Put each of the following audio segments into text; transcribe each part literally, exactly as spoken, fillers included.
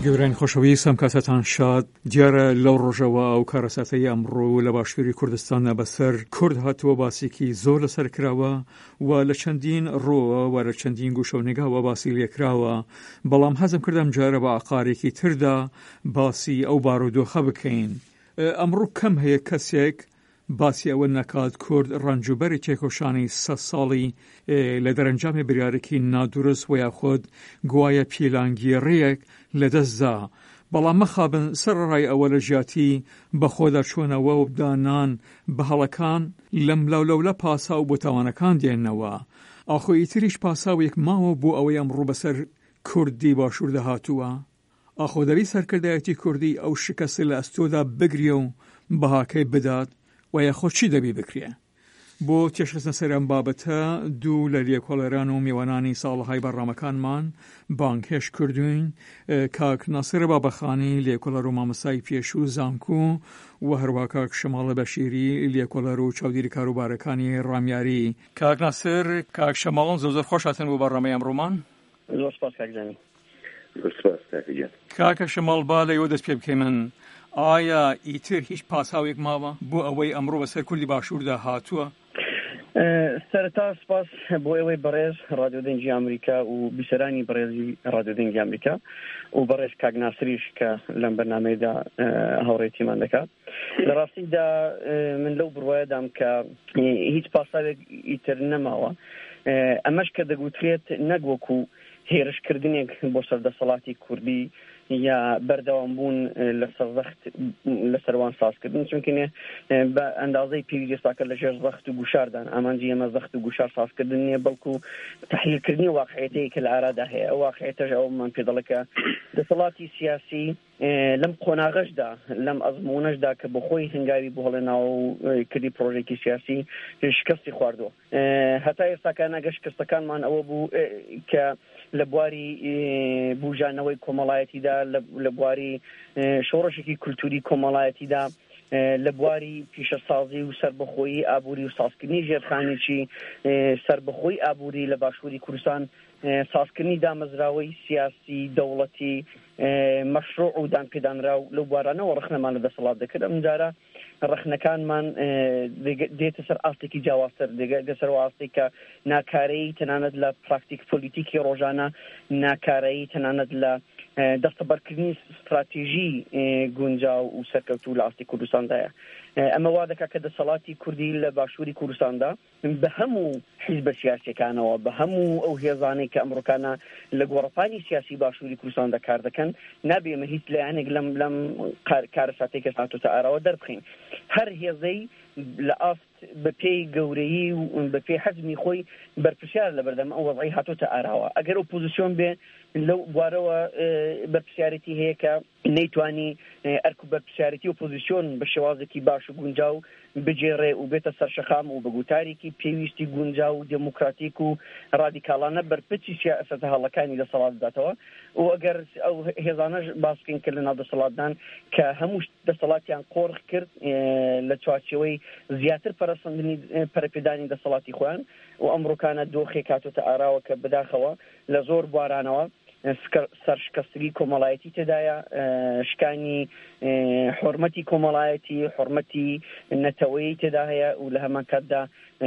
گەورەی خۆشەویستم کاتتان شاد دیارە لەو ڕۆژەوە ئەو کارەساتەی ئەمڕۆ لە باشووری کوردستانە بەسەر کورد هاتووە باسێکی زۆر لەسەر کراوە و لە چەندین ڕۆوە و لە چەندین گوشە و نێگاوە باسی لێکراوە، بەڵام حەزم کردم جارە بە ئاقارێکی تردا باسی ئەو بارودۆخە بکەین. ئەمڕۆ کەم هەیە کەسێک باسی ئەوە نەکات کورد ڕەنجوبەری تێکۆشانی سە ساڵی لە دەرەنجامی بریارێکی نادروست و یاخود گوایە پیلانگیڕەیەک لەدەستدا، بەڵام مەخابن سەرڕای ئەوە لە ژیاتی بەخۆدا چوونەوە و دانان بە هەڵەکان لەم لاولەولە پاسا و بۆتاوانەکان دێنەوە. ئاخۆی تریش پاساوێک ماوە بۆ ئەوەی ئەمڕۆ بەسەر کوردی باشوور دەهاتووە. ئاخۆدەری سەرکردایەتی کوردی ئەو شکەسە لە ئەستۆدا بگرێ و بەهاکەی بدات و یاخۆ چی دەبی بکرێ. بۆ تێشخستنە سەر ئەم بابەتە دوو لە لێکۆڵەران و میوانانی ساڵهای بەڕامەکانمان بانگهێش کردوین، کاک ناسر بابەخانی لێکۆڵەر و مامۆستای پێشوو زانکۆ و هەروە کاک شەماڵ بەشیری لێکۆڵەر و چاودێری کاروبارەکانی ڕامیاری. کاک ناسر، کاک شەماڵ، زۆر زۆر خۆش هاتن بۆ بەڕامەی ئەمڕۆمان. زۆر سپاس کاک جانی. زۆر سپاس کاکی جان. کاکە شەماڵ، با لەیەوە دەست پێ بکەی من، ئایا ئیتر هیچ پاساوێک ماوە بۆ ئەوەی ئەمڕۆ بەسەر کوردی باشووردا هاتووە؟ سەرەتا سپاس بۆ ئێوەی بەڕێز ڕادیۆ دەنگی ئەمریکا و بیسەرانی بەڕێزی ڕادیۆ دەنگی ئەمریکا و بەڕێز کاک ناسریش کە لەم بەرنامەیەدا هاوڕێتیمان دەکات. لە ڕاستیدا من لەو بڕوایەدام کە هیچ پاساوێک ئیتر نەماوە، ئەمەش کە دەگوترێت نەک وەکو هێرشکردنێک بۆ سەردەسەڵاتی کوردی یا بەردەوام بوون لە سەرزەخت لە سەروان سازکردن، چونکە بە ئەندازەی پێویستاکە لە ژێر زەخت و گوشاردان ئامانجی ئەمە زەخت و گوشار سازکردن نییە، بەڵکو تەحلیلکردنی واقعیەتەیە کە لە ئارادا هەیە. ئەو واقعیەتەش ئەومان پێ دەڵێ کە دەسەڵاتی سیاسی لەم قۆناغەشدا لەم ئەزموونەشدا کە بۆ خۆی هەنگاوی بۆ هەڵێناوە کردی پرۆژێکی سیاسی شکستی خواردووە. هەتا ئێستاکان ئەگە شکستەکانمان ئەوە بوو کە لە بواری بوژانەوەی کۆمەڵایەتیدا، لە بواری شۆڕشێکی کولتوری کۆمەڵایەتیدا، لە بواری پیشەسازی و سربەخۆیی ئابووری و سازکردنی ژێرخانێکی سربەخۆیی ئابووری لە باشووری کوردستان، سازکردنی دامەزراوەی سیاسی دەوڵەتی مەشروع و دانپێدانراو لەو بوارانەوە ڕخنەمان لە دەسەڵات دەکرد. ئەم جارە ڕخنەکانمان دێتە سەر ئاستێکی جیاوازتر، دێتە سەر ئاستێک کە ناکارەیی تەنانەت لە پراکتیک پۆلیتیکی ڕۆژانە، ناکارەیی تەنانەت لە دەستەبەرکردنی استراتیژی گونجاو و سەرکەوتوو لە ئاستی کوردستاندایە. ئەمە وا دەکات کە دەسەڵاتی کوردی لە باشووری کوردستاندا بە هەموو حیزبە سیاسیەکانەوە، بە هەموو ئەو هێزانەی کە ئەمڕۆکانە لە گۆڕەپانی سیاسی باشووری کوردستاندا کار دەکەن، نابێمە هیچ لایەنێک لەم لەم کارەساتێک کە هاتووەتە ئاراوە دەربخین. هەر هێزەی لە ئاست بە پێی گەورەیی و بە پێی حەزمی خۆی بەرپرسیار لە بەردەم ئەو وەضعی هاتووەتە ئاراوە. ئەگەر ئۆپۆزیسیۆن بێ لەو بوارەوە بەرپرسیارەتی هەیە کە نەیتوانی ئەرک و بەرپرسیارەتی ئۆپۆزیسیۆن بە شێوازێکی باش و گونجاو بجێڕێ و بێتە سەرشەخام و بە گوتارێکی پێویستی گونجاو و دموکراتیک و ڕادیکاڵانە بەرپرسی سیاسەتە هەڵەکانی دەسەڵات بداتەوە. و ئەگەر ئەو هێزانەش باسکەین کە لە ناو دەسەڵاتدان کە هەموو دەسەڵاتیان قۆڕخ کرد لە چوارچێوەی زیاتر پەرەسەندنی پەرەپێدانی دەسەڵاتی خۆیان، و ئەمڕۆکانە دۆخێک هاتووەتە ئاراوە کە بەداخەوە لە زۆر بوارانەوە سەرشکستگی کۆمەڵایەتی تێدایە، شکانی حرمەتی کۆمەڵایەتی، حرمەتی نەتەوەیی تێدا هەیە، و لە هەمان کاتدا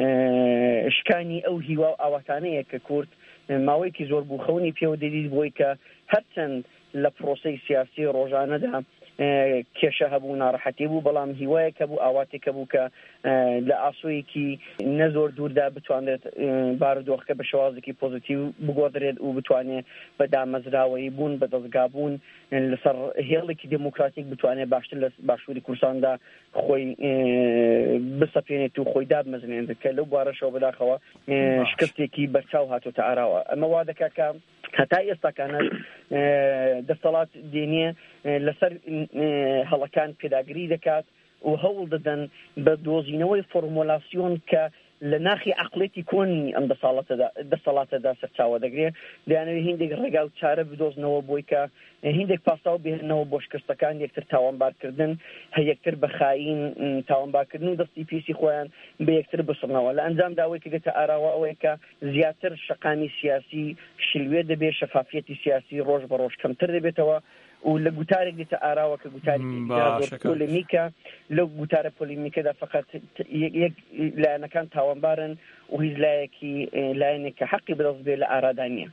شکانی ئەو هیوا و ئاواتانەیە کە کورد ماوەیەکی زۆر بووخەونی پێوە دەدید بۆی کە هەرچەند لە پرۆسەی سیاسی ڕۆژانەدا کێشە هەبوو، ناڕەحەتی بوو، بەڵام هیوایەکە بوو، ئاواتێکە بوو کە لە ئاسۆیەکی نەزۆر دووردا بتوانێت بارودۆخەکە بە شێوازێکی پۆزیتیو بگۆدرێت و بتوانێت بە دامەزراوەیی بوون، بە دەستگابوون لەسەر هێڵێکی دموکراتیک بتوانێت باشتر لە باشووری کوردستاندا خۆی بسەپێنێت و خۆی دابمەزنێت، کە لەو بوارەشەوە بەداخەوە شکستێکی بەرچاو هاتووەتە ئاراوە. ئەمە وا دەکات کە هەتا ئێستاکانە دەسەڵات دێنێ لەسەر هەڵەکان پێداگری دەکات و هەوڵ دەدەن بە دۆزینەوەی فۆرمۆلاسیۆن کە لە ناخی عقلێتی کۆنی ئەم دەسەڵاتەدا سەرچاوە دەگرێت، دەیانەوێت هیندێک ڕێگا و چارە بدۆزنەوە بۆی کە هیندێک پاساو بهێنەوە بۆ شکستەکان، یەکتر تاوانبارکردن، یەکتر بە خاین تاوانبارکردن و دەستی پیسی خۆیان بە یەکتر بسڕنەوە. لە ئەنجام داوای کە دێتە ئاراوە ئەوەیە کە زیاتر شەقامی سیاسی شلوێ دەبێت، شەفافیەتی سیاسی ڕۆژ بە ڕۆژ کەمتر دەبێتەوە و لە گوتارێک دیتە ئاراوە کە گوتارێکی پۆلێمیکە لەو گوتارە پۆلێمیکەدا فقط یەک لایەنەکان تاوانبارن و هیچ لایەکی لایەنێک کە حەقی بەدەست بێ لە ئارادا نییە.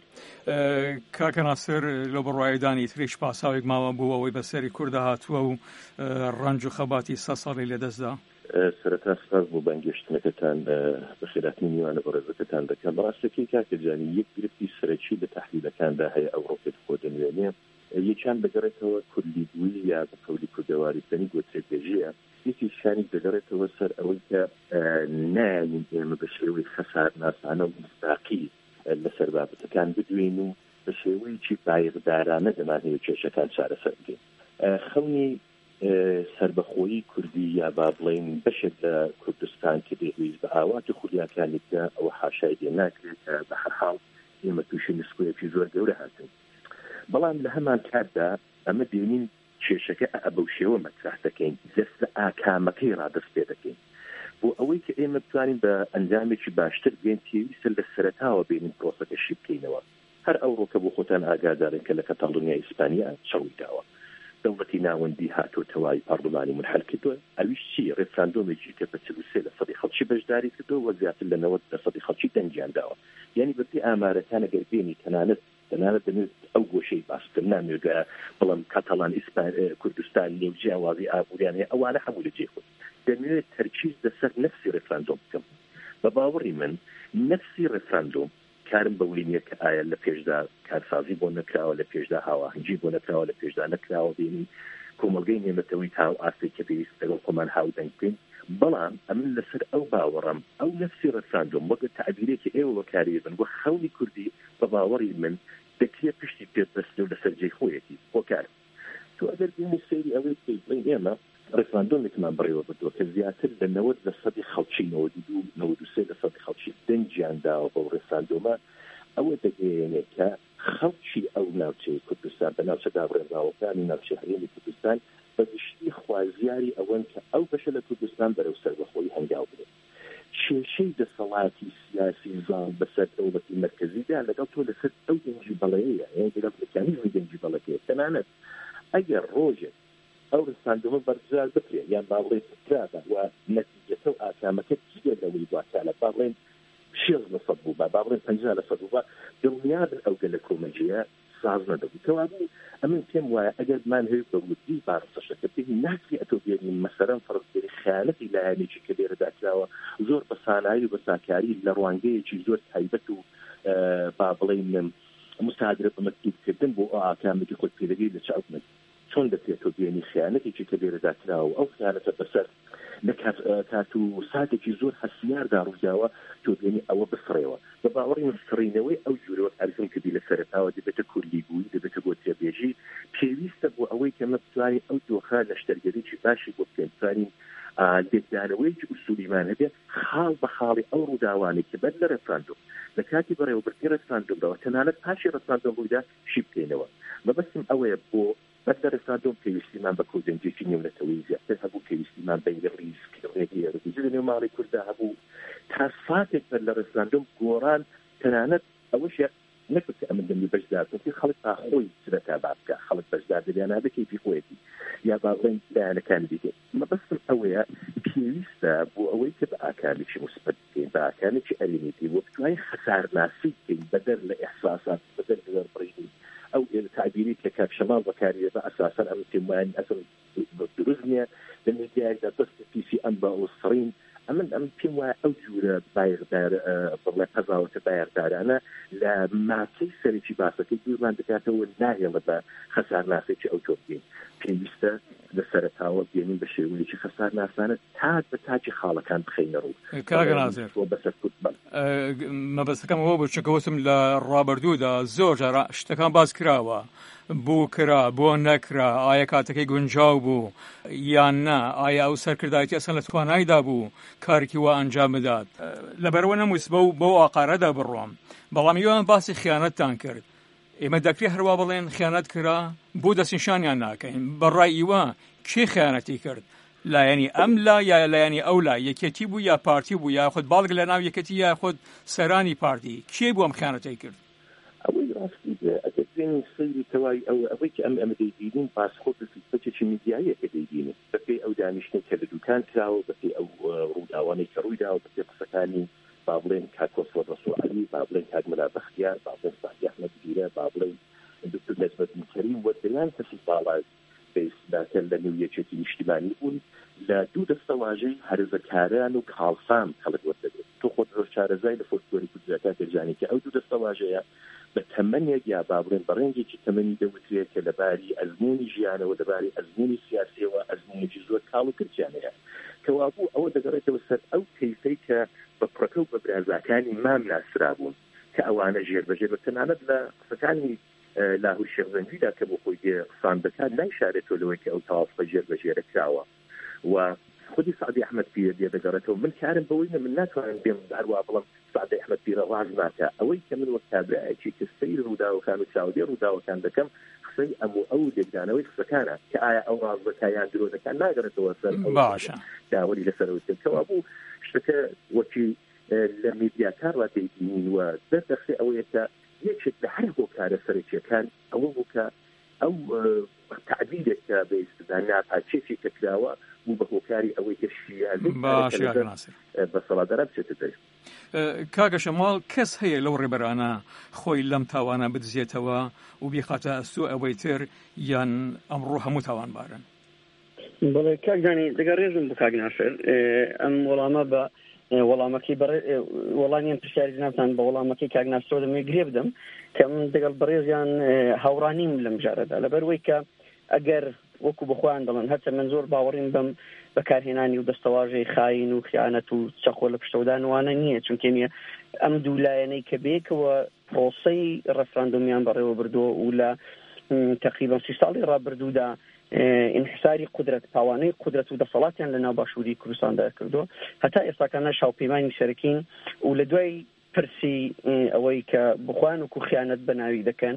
کاکە ناسر لەو بڕوایدانی تریش پاساوێک ماوە بوو ئەوەی بەسەری کوردە هاتووە و ڕەنج و خەباتی سە ساڵی لەدەستدا. سەرەتا سپاس بۆ بانگێشتنەکەتان بە خێراتی میوانە بەڕێزەکەتان دەکەم. بەڕاستەکەی کاکە جانی یەک گرفتی سەرەکی لە تەحلیلەکاندا هەیە ئەوڕۆپێت خۆ دەنوێنێ یەکیان دەگەڕێتەوە کوردیبووی یا بە قەولی کوردەواریکردنی گوترێکبێژیە. یەکی شانی دەگەڕێتەوە سەر ئەوەی کە نایانین ئێمە بە شێوەی خەسارناسانە و مستاقی لەسەر بابەتەکان بدوێن و بە شێوەیەکی پایدارانە دەمانهەیە کێشەکان چارەسەر بکەین. خەونی سربەخۆیی کوردی یا با بڵێن بەشێک لە کوردستان کە دەهویست بە ئاواتی خولیاکانیدا ئەوە حاشای لێ ناکرێت بە هەر حاڵ ئێمە تووشی نسکۆیەکی زۆر گەورە هاتن. بەڵام لە هەمان کاتدا ئەمە بینین کێشەکە ئەبەو شێوە مەترح دەکەین دەست لە ئاکامەکەی ڕادەست پێ دەکەین بۆ ئەوەی کە ئێمە بتوانین بە ئەنجامێکی باشتر بگەین پێویستە لە سەرەتاوە بینین پرۆسەکەشی بکەینەوە. هەر ئەوڕۆکە بۆ خۆتان ئاگادارن کە لە کەتاڵۆنیا ئیسپانیا چڕووی داوە دەوڵەتی ناوەندی هاتۆتەوای پەرلەمانی منحل کردووە. ئەویش چی ڕێفراندۆمێکی کە بە چل و سێ لە سەدی خەڵکی بەشداری کردەوە و زیاتر لە نەوەت لە سەدی خەڵکی دەنگیان داوە. یعنی بەپێی ئامارەکان ئەگەر بینی تەنانەت تەنانەت دەمێت ئەو گۆشەی باسکرد نامێگە بەڵام کاتەڵان کوردستان نێو جیاوازی ئابووریان هەیە ئەوانە هەموو لە جێ خۆی دەمەوێت تەرکیز لەسەر نەفسی ڕێفراندۆم بکەم. بە باوەڕی من نەفسی ڕێفراندۆم کارم بەوەی نییە کە ئایا لە پێشدا کارسازی بۆ نەکراوە لە پێشدا هاواهنگی بۆ نەکراوە لە پێشدا نەکراوە بینی کۆمەلگەی نێمەتەوەی تاو ئاستی کە پێویست لەگەڵ خۆمان هاودەنگ بکەین. بەڵام ئەمن لەسەر ئەو باوەڕم ئەو نەفسی ڕێفراندۆم وەک تەعبیرێکی ئێوە بەکاری بن بۆ خەونی کوردی بە باوەڕی من دەکرێت پشتی پێبەستە و لەسەر جێی خۆیەتی خۆکار. تو ئەگەر بینی سەیری ئەوەی بڵین ئێمە ڕێفراندۆمێکمان بڕێوە بردووە کە زیاتر لە نەوەت لە سەدی خەڵکی نەوەت و نەوەت و سێ لە سەدی خەڵکی دەنگیان داوە بەو ڕێفراندۆمە ئەوە دەگەیەنێت کە خەڵکی ئەو ناوچەی کوردستان بە ناوچە دابڕێنراوەکانی ناوچە هەرێمی کوردستان بەگشتی خوازیاری ئەوەن کە ئەو بەشە لە کوردستان بەرەو سەربەخۆیی هەنگاو بدێت. کێشەی دەسەڵاتی سیاسی زان بەسەر دەوڵەتی مەرکەزیدا لەگەڵ تۆ لەسەر ئەو دەنگی بەڵەیەیە یعنی لەگەڵ مەکانیزمی دەنگی بەڵەکەیە. تەنانەت ئەگەر ڕۆژێک ئەو ڕێفراندۆمە بەرگزار بکرێت یان با بڵێ تکرابە و نەتیجەتە و ئاکامەکە جگە لەوەی دواتالە با بڵێن شێڵ لە سەد بوو بە با بڵێن پەنجا لە سەد بوو بە دڵنیابن ئەو گەلە کۆمەلگەیە ساز نەدەبوو. کەوابوو ئەمن پێم وایە ئەگەر مان هەیە بەوردی بارسەشەکە پێی ناکری ئەتۆ بێنین مەسەرەن فەرزگەری خیانەتی لایەنێکی کە لێرەدا کراوە زۆر بە سانایی و بە ساکاری لە ڕوانگەیەکی زۆر تایبەت و با بڵێن مساعدە بە مەکتوبکردن بۆ ئاکامێکی خۆت پێدەگەی لە چاوت چۆن دەکرێت تۆ بێنی خیانەتێکی کە لێرەدا کراوە ئەو خیانەتە بەسەر لە کات و ساتێکی زۆر هەسیاردا ڕووداوە تۆ بێنی ئەوە بفڕێەوە. بە باوەڕی من فڕینەوەی ئەو جوورەوە ئەرزم کردی لە سەرەتاوە دەبێتە کوردیبووی دەبێتە گۆترێبێژی پێویستە بۆ ئەوەی کە مەبتوانی ئەو دۆخە لە شتەرگەرێکی باشی بۆ بکەین توانین لێدانەوەیکی ئوسولیمان هەبێت خاڵ بە خاڵی ئەو ڕووداوانی کە بەر لە ڕێفراندۆم لە کاتی بەڕێوەبردنی ڕێفراندۆمەوە تەنانەت پاشی ڕێفراندۆم ڕوویدا شی بکەینەوە. مەبەستم ئەوەیە بۆ بەر لە ڕێفراندۆم پێویستیمان بە کۆدەنجێکی نێونەتەوەی زیاتر هەبوو پێویستیمان بەیگە ڕیسکردنێکی ڕێگیزە لە ماڵی کووردا هەبوو تا ساتێک بەر لە ڕێفراندۆم گۆڕان تەنانەت ئەوەش نەکرد کە ئەمن دەمی بەشدار بکە خەڵک تا خۆی سرەتا با بکە خەڵک بەشدار دەبیانە بکەیفی خۆیەتی یا با بڵێن لایەنەکان دیکە. مەبەستم ئەوەیە پێویستە بۆ ئەوەی کە بە ئاکامێکی مثبت بکەین بە ئاکامێکی ئەرێنێتی بۆ بتوانین خەسارناسی بکەین بەدەر لە ئیحساسات بەدەر لە بڕیدی ئەو تعبیری کە کاک شەماڵ بەکاریە بە ئەساسەن ئەم پێم وایە ئەسڵ دروست نییە لە میدیایدا دەست پیسی ئەم بە ئۆسڕین ئەمن ئەم پێم وایە ئەو جوورە بایغدار بڵێ قەزاوەتە بایغدارانە لە ماچەی سەرێکی باسەکەی دوورمان دەکاتەوە ناهێڵە بە خەسارناسێکی ئەو تۆ بکەین. پێویستە لە سەرەتاوە بێنین بە شێوەیەکی خەسارناسانە تا بە تاجی خاڵەکان بخەینە ڕوو. کاکە نازر بەسەر کوردمان مەبەستەکەم ئەوە بوو چونکەوتم لە ڕابردوودا زۆر جارە شتەکان باز کراوە بوو کرا بۆ نەکرا ئایا کاتەکەی گونجاو بوو یان نا ئایا ئەو سەرکردایەتی ئەسەن لە توانایدا بوو کارێکی وا ئەنجام بدات. لەبەرەوە نەمویست بەو بەو ئاقارەدا بڕۆم بەڵام یۆیان باسی خیانەتتان کرد. ئێمە دەکرێت هەروە بڵێن خیانەت کرا بۆ دەستنیشانیان ناکەین بەڕای ئیوە کێ خیانەتی کرد لایەنی ئەم لا یا لایەنی ئەو لا یەکێتی بوو یا پارتی بوو یا خۆت باڵگ لە ناو یەکەتی یا خۆت سەرانی پارتی کێ بوو ئەم خیانەتەی کرد؟ ئەوەی ڕاستی دوێنی سەیری تەواوی ئەو ئەوەی کە ئەم ئەمە دەیبینین پاسخۆ بەچێکی میدیاییەکە دەیبینین بەپێی ئەو دانیشتنی کە لە دوکان کراوە بەپێی ئەو ڕووداوانەی کە ڕوویداوە بەپێی قسەکانی با بڵێن کاک کۆسۆ ڕەسوعەلی با بڵێن کاک مەلا بەختیار با بڵێن سعدی ئەحمەد پیرە با بڵێن دکتۆر نەجمەدین کەریم و دەیان کەسی باڵای بەئیستیداکە لە نێویەکێتی نیشتیمانی بوون لە دوو دەستە واژەی هەرزەکاران و کاڵسام خەڵک وەردەگرێت تۆ خۆت ڕۆژ چارەزای لە فۆلکلۆری کوردیەکە دەرجانی کە ئەو دوو دەستە واژەیە بە تەمەنێک یا با بڵێن بەڕێنگێکی تەمەنی دەوترێت کە لەباری ئەزموونی ژیانەوە لەباری ئەزموونی سیاسیەوە ئەزموونێکی زۆر کاڵ و کرجیانەیە کەوا بوو ئەوە دەگەڕێتەوە سەر ئەو کەیفەی کە بە پڕەکە و بە برازاکانی مام ناسرا بوون کە ئەوانە ژێربەژێر بە تەنانەت لە قسەکانی لاهور شێخزەنجیدا کە بۆ خۆی قسان دەکات نایشارێتەوە لەوەی کە ئەو تەواوە ژێربەژێرە کراوە و خودی سعدی ئەحمەد پیر دێ دەگەڕێتەوە من کارم بەوەی من ناتوانم بێم هەروە بڵم سعدی ئەحمەد پیرە ڕاز ناکە ئەوەی کە من وەک تابعەیەکی کە سەیر ڕووداوەکان و چاودێر ڕووداوەکان دەکەم قسەی ئەم و ئەو لێکدانەوەی قسەکانە کە ئایا ئەو ڕازەکەیان درۆزەکان ناگەڕێتەوە سەر باشە داوەری لەسەرەوەی کەوا بوو شتەکە وەکی لە میدیاکار وا دەیبینین و دەردەخسێ ئەوەیە کە یەکێک لە هەر هۆکارە سەرەکیەکان ئەوە بوو کە ئەو تعبیرێک کە بەئیستیدا ناپاچێکی کە کراوە بوو بە هۆکاری ئەوەی کە شیعە بەسەڵاتداران بچێتە دەر کاگە شەماڵ کەس هەیە لەو ڕێبەرانە خۆی لەم تاوانە بدزێتەوە و بیخاتە سوء ئەوەی تر یان ئەمڕۆ هەموو تاوانبارن؟ بەڵێ کاکدانی دەگەڕێژم بۆ کاک ناسر ئەم وەڵامە بە وەڵامەکەی وەڵامیان پرسیاری جنابتان بە وەڵامەکەی کاک ناسرەوە دەمێ گرێ بدەم کە من دەگەڵ بەڕێزیان هاوڕانیم لەم جارەدا لەبەرەوەی کە ئەگەر وەکو بخۆیان دەڵێن هەرچە من زۆر باوەڕیم بەم بەکارهێنانی و دەستەواژەی خاین و خیانەت و چەخۆ لە پشتەودانوانە نییە چونکە نییە ئەم دوولایەنەی کە بێکەوە پرۆسەی ڕەفراندۆمیان بەڕێوە بردووە و لە تقریبا سی ساڵی ڕابردوودا انحساری قدرت پاوانەی قدرت و دەسەڵاتیان لە ناو باشووری کوردستاندا کردووە هەتا ئێستاکانە شاوپەیمانی سەرەکین و لە دوای پرسی ئەوەی کە بخوان و کو خیانەت بەناوی دەکەن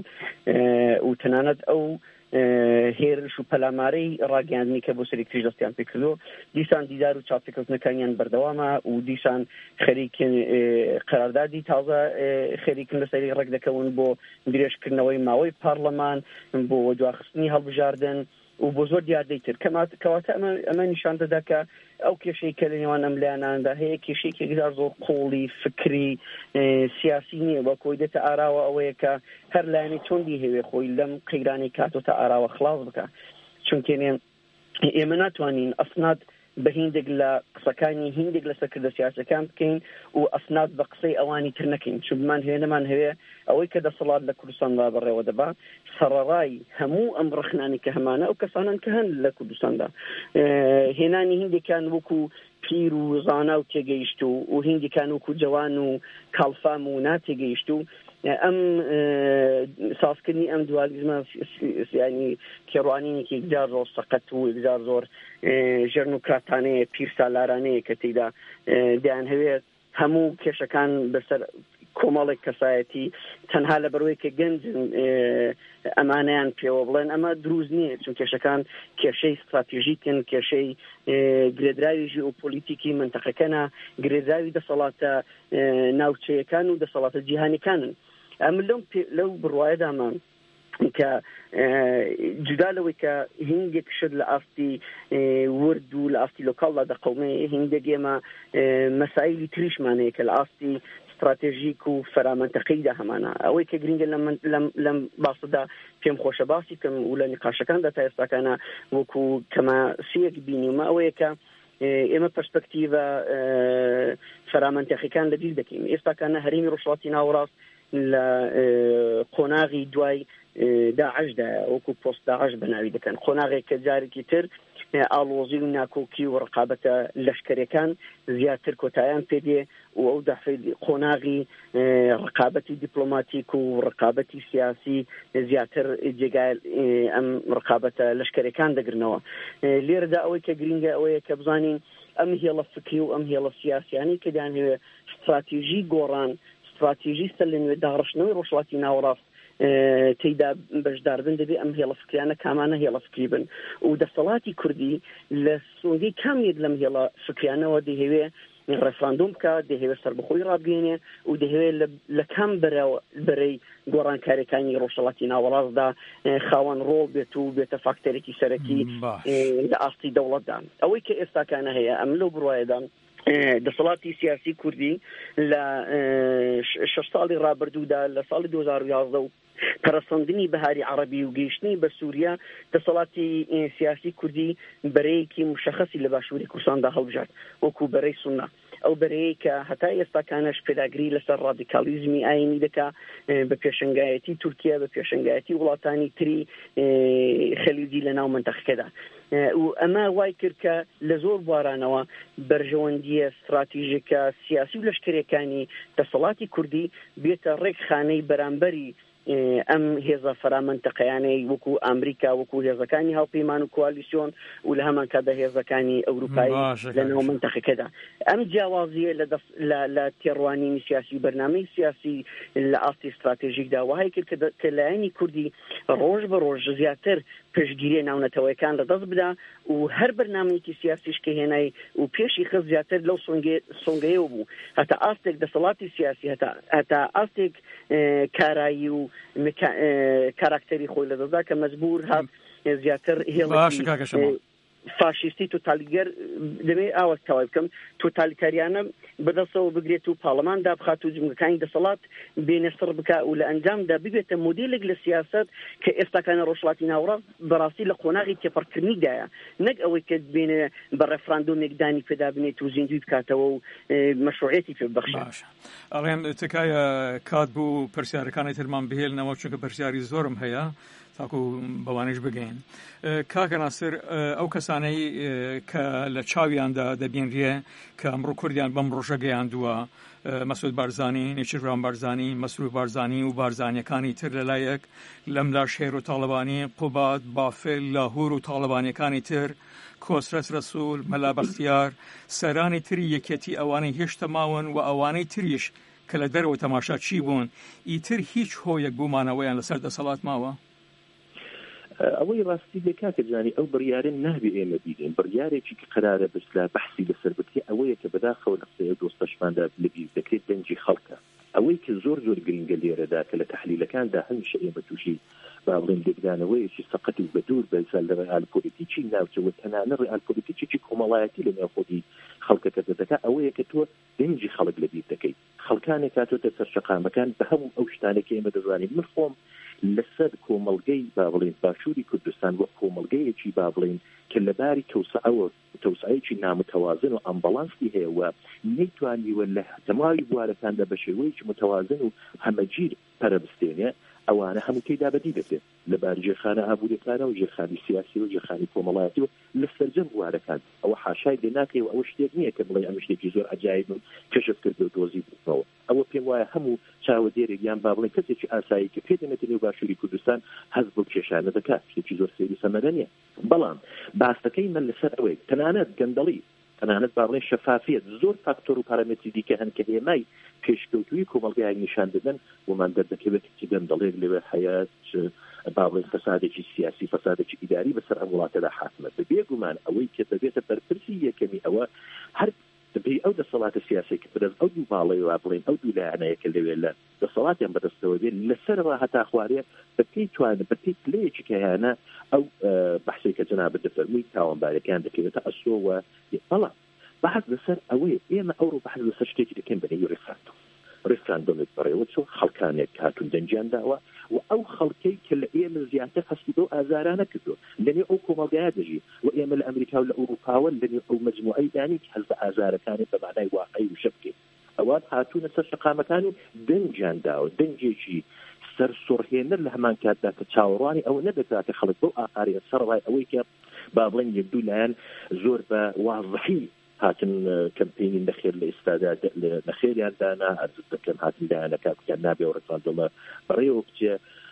و تەنانەت ئەو هێرش و پەلامارەی ڕاگەاندنی کە بۆ سەری کریژ دەستیان پێ کردو دیسان دیدار و چاپێکەوتنەکانیان بەردەوامە و دیسان خەریکن قەراردادی تازە خەریکن لەسەری ڕێک دەکەون بۆ درێژکردنەوەی ماوەی پارلەمان بۆ وەدواخستنی هەڵبژاردن و بۆ زۆر دیاردەیتر کەواتە ئەمە نیشان دەدا کە ئەو کێشەی کە لە نێوان ئەم لایەناندا هەیە کێشەیەکی گزار زۆر قوڵی فکری سیاسی نییە بە کۆی دێتە ئاراوە ئەوەیە کە هەر لایەنی چۆندی هەوێ خۆی لەم قەیرانی کاتۆتە ئاراوە خلاص بکە چونکە ئێمە ناتوانین ئەسناد بە هیندێک لە قسەکانی هیندێک لە سەرکردە سیاسەکان بکەین و ئەسناد بە قسەی ئەوانی تر نەکەین چون بمان هێنەمان هەوێ ئەوەی کە دەسەڵات لە کوردستاندا بەڕێوە دەبا سەرەڕای هەموو ئەم ڕخنانی کە هەمانە ئەو کەسانن کە هەن لە کوردستاندا هێنانی هیندێکان وەکو پیر و زانا و تێگەیشت و و هیندێکان وەکو جوان و کاڵفام و ناتێگەیشت و ئەم سازکردنی ئەم دوالیزمە ینی کێڕوانینێکی یەکجار زۆر سەقەت و یەکجار زۆر ژێرنوکراتانەیە پیرسالارانەیە کە تێیدا دەیان هەوێت هەموو کێشەکان بەسەر کۆمەڵێک کەسایەتی تەنها لە بەروەی کە گەنج ئەمانیان پێوە بڵێن ئەمە دروست نییە چون کێشەکان کێشەی استراتیژیکن کێشەی گرێدراوی ژیئۆپۆلیتیکی منتەقەکەنە گرێدراوی دەسەڵاتە ناوچەیەکان و دەسەڵاتە جیهانیکانن ئەم لەو بڕوایەدامان کە جودا لەوەی کە هینگێک شت لە ئاستی ورد و لە ئاستی لۆکاڵدا دەقەومێ هینگێک ئێمە مەسائیلی تریشمانەیە کە لە ئاستی استراتێژیک و فەرامەنتەقەیدا هەمانە ئەوەی کە گرنگە لەم باسەدا پێم خۆشە باسی کەم و لە نیقاشەکاندا تا ئێستاکانە وەکو کەماسیەک بینیمە ئەوەیە کە ئێمە پەرسپەکتیڤە فەرامەنتەقیەکان لەبیر دەکەین ئێستاکانە هەرێمی ڕۆژهەڵاتی ناوەڕاست لە قۆناغی دوای داعشدا وەکو پۆست داعش بەناوی دەکەن قۆناغێک کە جارێکی تر ئاڵۆزی و ناکۆکی و ڕقابەتە لەشکرەکان زیاتر کۆتاییان پێدێ و ئەو دەفەی قۆناغی ڕقابەتی دیپلۆماتیک و ڕقابەتی سیاسی زیاتر جێگای ئەم ڕقابەتە لەشکرەکان دەگرنەوە لێرەدا ئەوەی کە گرنگە ئەوەیە کە بزانین ئەم هێڵە فکری و ئەم هێڵە سیاسیانی کە دەیانهەوێ استراتیژی گۆڕان استراتیژی سەر لە نوێ داڕشتنەوەی ڕۆژهەڵاتی ناوەڕاست تێیدا بەشدار بن دەبێ ئەم هێڵە فکریانە کامانە هێڵە فکری بن و دەسەڵاتی کوردی لە سۆنگەی کامێک لەم هێڵە فکریانەوە دەهێوێ ڕێفراندۆم بکە، دەهێوێت سەربەخۆی ڕابگەێنێ و دەهێوێت لە کام بەرەی گۆڕانکاریەکانی ڕۆژهەڵاتی ناوەڕاستدا خاوەن ڕۆڵ بێت و بێتە فاکتەرێکی سەرەکی لە ئاستی دەوڵەتدا. ئەوەی کە ئێستاکانە هەیە ئەم لەو بڕواایەدا دەسەڵاتی سیاسی کوردی لە شەش ساڵی ڕابردوودا لە ساڵی دوو هەزار و یازدە و پەرەسەندنی بەهاری عەرەبی و گەیشتنی بە سووریا دەسەڵاتی سیاسی کوردی بەرەیەکی مشەخەسی لە باشووری کوردستاندا هەڵبژات وەکو بەرەی سوننا، ئەو بەرەیە کە هەتا ئێستاکانەش پێداگری لەسەر ڕادیکالیزمی ئاینی دەکا بە پێشنگایەتی تورکیا بە پێشنگایەتی وڵاتانی تری خەلیجی لە ناو منتەقەکەدا. و ئەمە وای کرد کە لە زۆر بوارانەوە بەرژەوەندیە استراتیژیکە سیاسی و لەشکرەکانی دەسەڵاتی کوردی بێتە ڕێکخانەی بەرامبەری ئەم هێزە فەرامەنتەقەیانەی وەکو ئەمریکا وەکو هێزەکانی هاوپەیمان و کوالیسیۆن و لە هەمان کاتدا هێزەکانی ئەوروپایی لە ناو منتەقەکەدا. ئەم جیاوازیە لە تێڕوانینی سیاسی بەرنامەی سیاسی لە ئاستی استراتێژیکدا وای کرد کە لایەنی کوردی ڕۆژ بە ڕۆژ زیاتر پێشگیری ناونەتەوەیەکان لەدەست بدا و هەر بەرنامەیەکی سیاسیش کە هێنای و پێشی خست زیاتر لەو سۆنگەیەوە بوو هەتا ئاستێک دەسەڵاتی سیاسی هەتا ئاستێک کارایی و کاراکتەری خۆی لەدەستدا کە مەجبور هات زیاتر هێڵی فاشیستی توتالیگەر دەمێ ئاوە تەواوی بکەم توتالیتاریانە بەدەستەوە بگرێت و پاڵەماندا بخات و جمهوریەکانی دەسەڵات بێنەسڕ بکە و لە ئەنجامدا ببێتە مۆدێلێک لە سیاسەت کە ئێستاکانە ڕۆژهەڵاتی ناوەڕاست بەڕاستی لە قۆناغی تێپەڕکردنیدایە، نەک ئەوەی کە بێنە بە ڕێفراندۆمێک دانی پێدا بنێت و زیندوی بکاتەوە و مەشروعیەتی پێ ببەخشێت. ئەڵێن تکایە کات بوو پرسیارەکانی ترمان بهێڵنەوە چونکە پرسیاری زۆرم هەیە تاکو بەوانش بگەین. کاکە ناسر ئەو کەسانەی کە لە چاویاندا دەبینرێ کە ئەمڕۆ کوردیان بەم ڕۆژە گەیاندووە، مەسعود بارزانی، نێچیروان بارزانی، مەسرور بارزانی و بارزانیەکانی تر لەلایەک لەملا شێر و تاڵەبانی، قوبات، بافل، لاهور و تاڵەبانیەکانی تر، کۆسرەت ڕەسوول، مەلا بەختیار، سەرانی تری یەکێتی ئەوانەی هێشتا ماون و ئەوانەی تریش کە لە دەرەوە تەماشا چی بوون ئیتر هیچ هۆیەک بوومانەوەیان لەسەر دەسەڵات ماوە؟ ئەوەی ڕاستی لێ کاکە جانی ئەو بڕیارە نابێ ئێمە بیدەین، بڕیارێکی کە قەرارە بەسلا بەحسی لەسەر بکرێ ئەوەیە کە بەداخەوە لە قسەی دۆستەشماندا لەبیر دەکرێت دەنجی خەڵکە. ئەوەی کە زۆر زۆر گرنگە لێرەدا کە لە تەحلیلەکاندا هەمیشە ئێمە تووشی با بڵێن لێکدانەوەیەکی سەقەت و بەدوور بەسەر لە ڕێئالپۆلیتیکی ناوچەوە تەنانە ڕێئالپۆلیتیکی کۆمەڵایەتی لە نێو خۆی خەڵکەکە دەکات ئەوەیە کە تۆ دەنجی خەڵک لەبیر دەکەیت، خەڵکانێک کاتۆتە سەر شەقامەکان بە هەموو ئەو شتانێک ئێمە دەزانین. من خۆم لەسەر کۆمەڵگەی با بڵێن باشووری کوردستان وە کۆمەڵگەیەکی با بڵێن کە لەباری تەوسعەوە تەوسعەیەکی نامتەوازن و ئەمبەڵانسی هەیە و نەیتوانیوە لە تەماوی بوارەکاندا بە شێوەیەکی متەوازن و هەمەگیر پەرەبستێنێ ئەوانە هەموو تێیدا بەدی دەبێت لەبار جێخانە ئابوووریەکانە و جێخانی سیاسی و جێخانی کۆمەڵایەتی و لە سەرجەم بوارەکان ئەوە حاشای لێ ناکەی و ئەوە شتێک نییە کە بڵێ ئەمە شتێکی زۆر عەجایب و کەشف کرد و دۆزی بوونەوە. ئەوە پێم وایە هەموو چاوە دێرێکیان با بڵێن کەسێکی ئاسایی کە پێدەمێتە نێو باشووری کوردستان هەز بۆ کێشانە دەکات، شتێکی زۆر سێری سەمەرە نییە. بەڵام باسەکەی من لەسەر ئەوەی تەنانەت گەندەڵی تەنانەت با بڵێن شەفافیت زۆر فاکتۆر و پارامێتری دیکە هەن کە ئێمای پێشکەوتووی کۆمەڵگەیان نیشان دەدەن ومان دەردەکەوێت چی گەندەڵێک لەوێ حەیات با بڵێن فەسادێکی سیاسی فەسادێکی ئیداری بەسەر ئەم وڵاتەدا حاکمە. بێگومان ئەوەی کە دەبێتە بەرپرسی یەکەمی ئەوە هەر دەبێ ئەو دەسەڵاتە سیاسی کە بەدەست ئەو دوو باڵەی وا بڵێن ئەو دوو لایەنەیەکە لەوێ لە دەسەڵاتیان بەدەستەوە بێت لەسەرەوە هەتا خوارێ بەپێی توانێت بەپێی پلەیەکی کە هەیەە ئەو بەحسەی کە جەنابەت دەفەرمووی تاوانبارەکان دەکەوێتە ئەسۆوە. بەڵام بەحث لەسەر ئەوەیە ئێمە ئەوڕۆ بەحث لەسەر شتێکی دەکەین بەنێوی ڕێفراندۆم. ڕێفراندۆمێک بەڕێوە چۆن خەڵکانێک هاتوون دەنجیان داوە و ئەو خەڵکەی کە لە ئێمە زیاتر هەستی بۆ ئازارانە کردو لەنێ ئەو کۆمەڵگایە دەژی و ئێمە لە ئەمریکا و لە ئەوروپاوە لەنێ ئەو مەجموعەی دانی کە هەز بە ئازارەکانی بە معنای واقعی وشە بکەین ئەوان هاتوونە سەر شەقامەکان و دەنجیان داوە دەنجێکی سەر سڕهێنەر لە هەمان کاتدا کە چاوەڕوانی ئەوە نەدەکات کە خەڵک بەو ئاقاریە سەرڕای ئەوەی کە با بڵێن یەک دوو لایەن زۆر بە واضحی هاتن کەمپینی نەخێر لە ئێستادا نەخێریان دانا ئەرزت دەکەن هاتن دایانەکە بکەن نابێ و ڕێفراندۆمە بەڕێوە بچێ.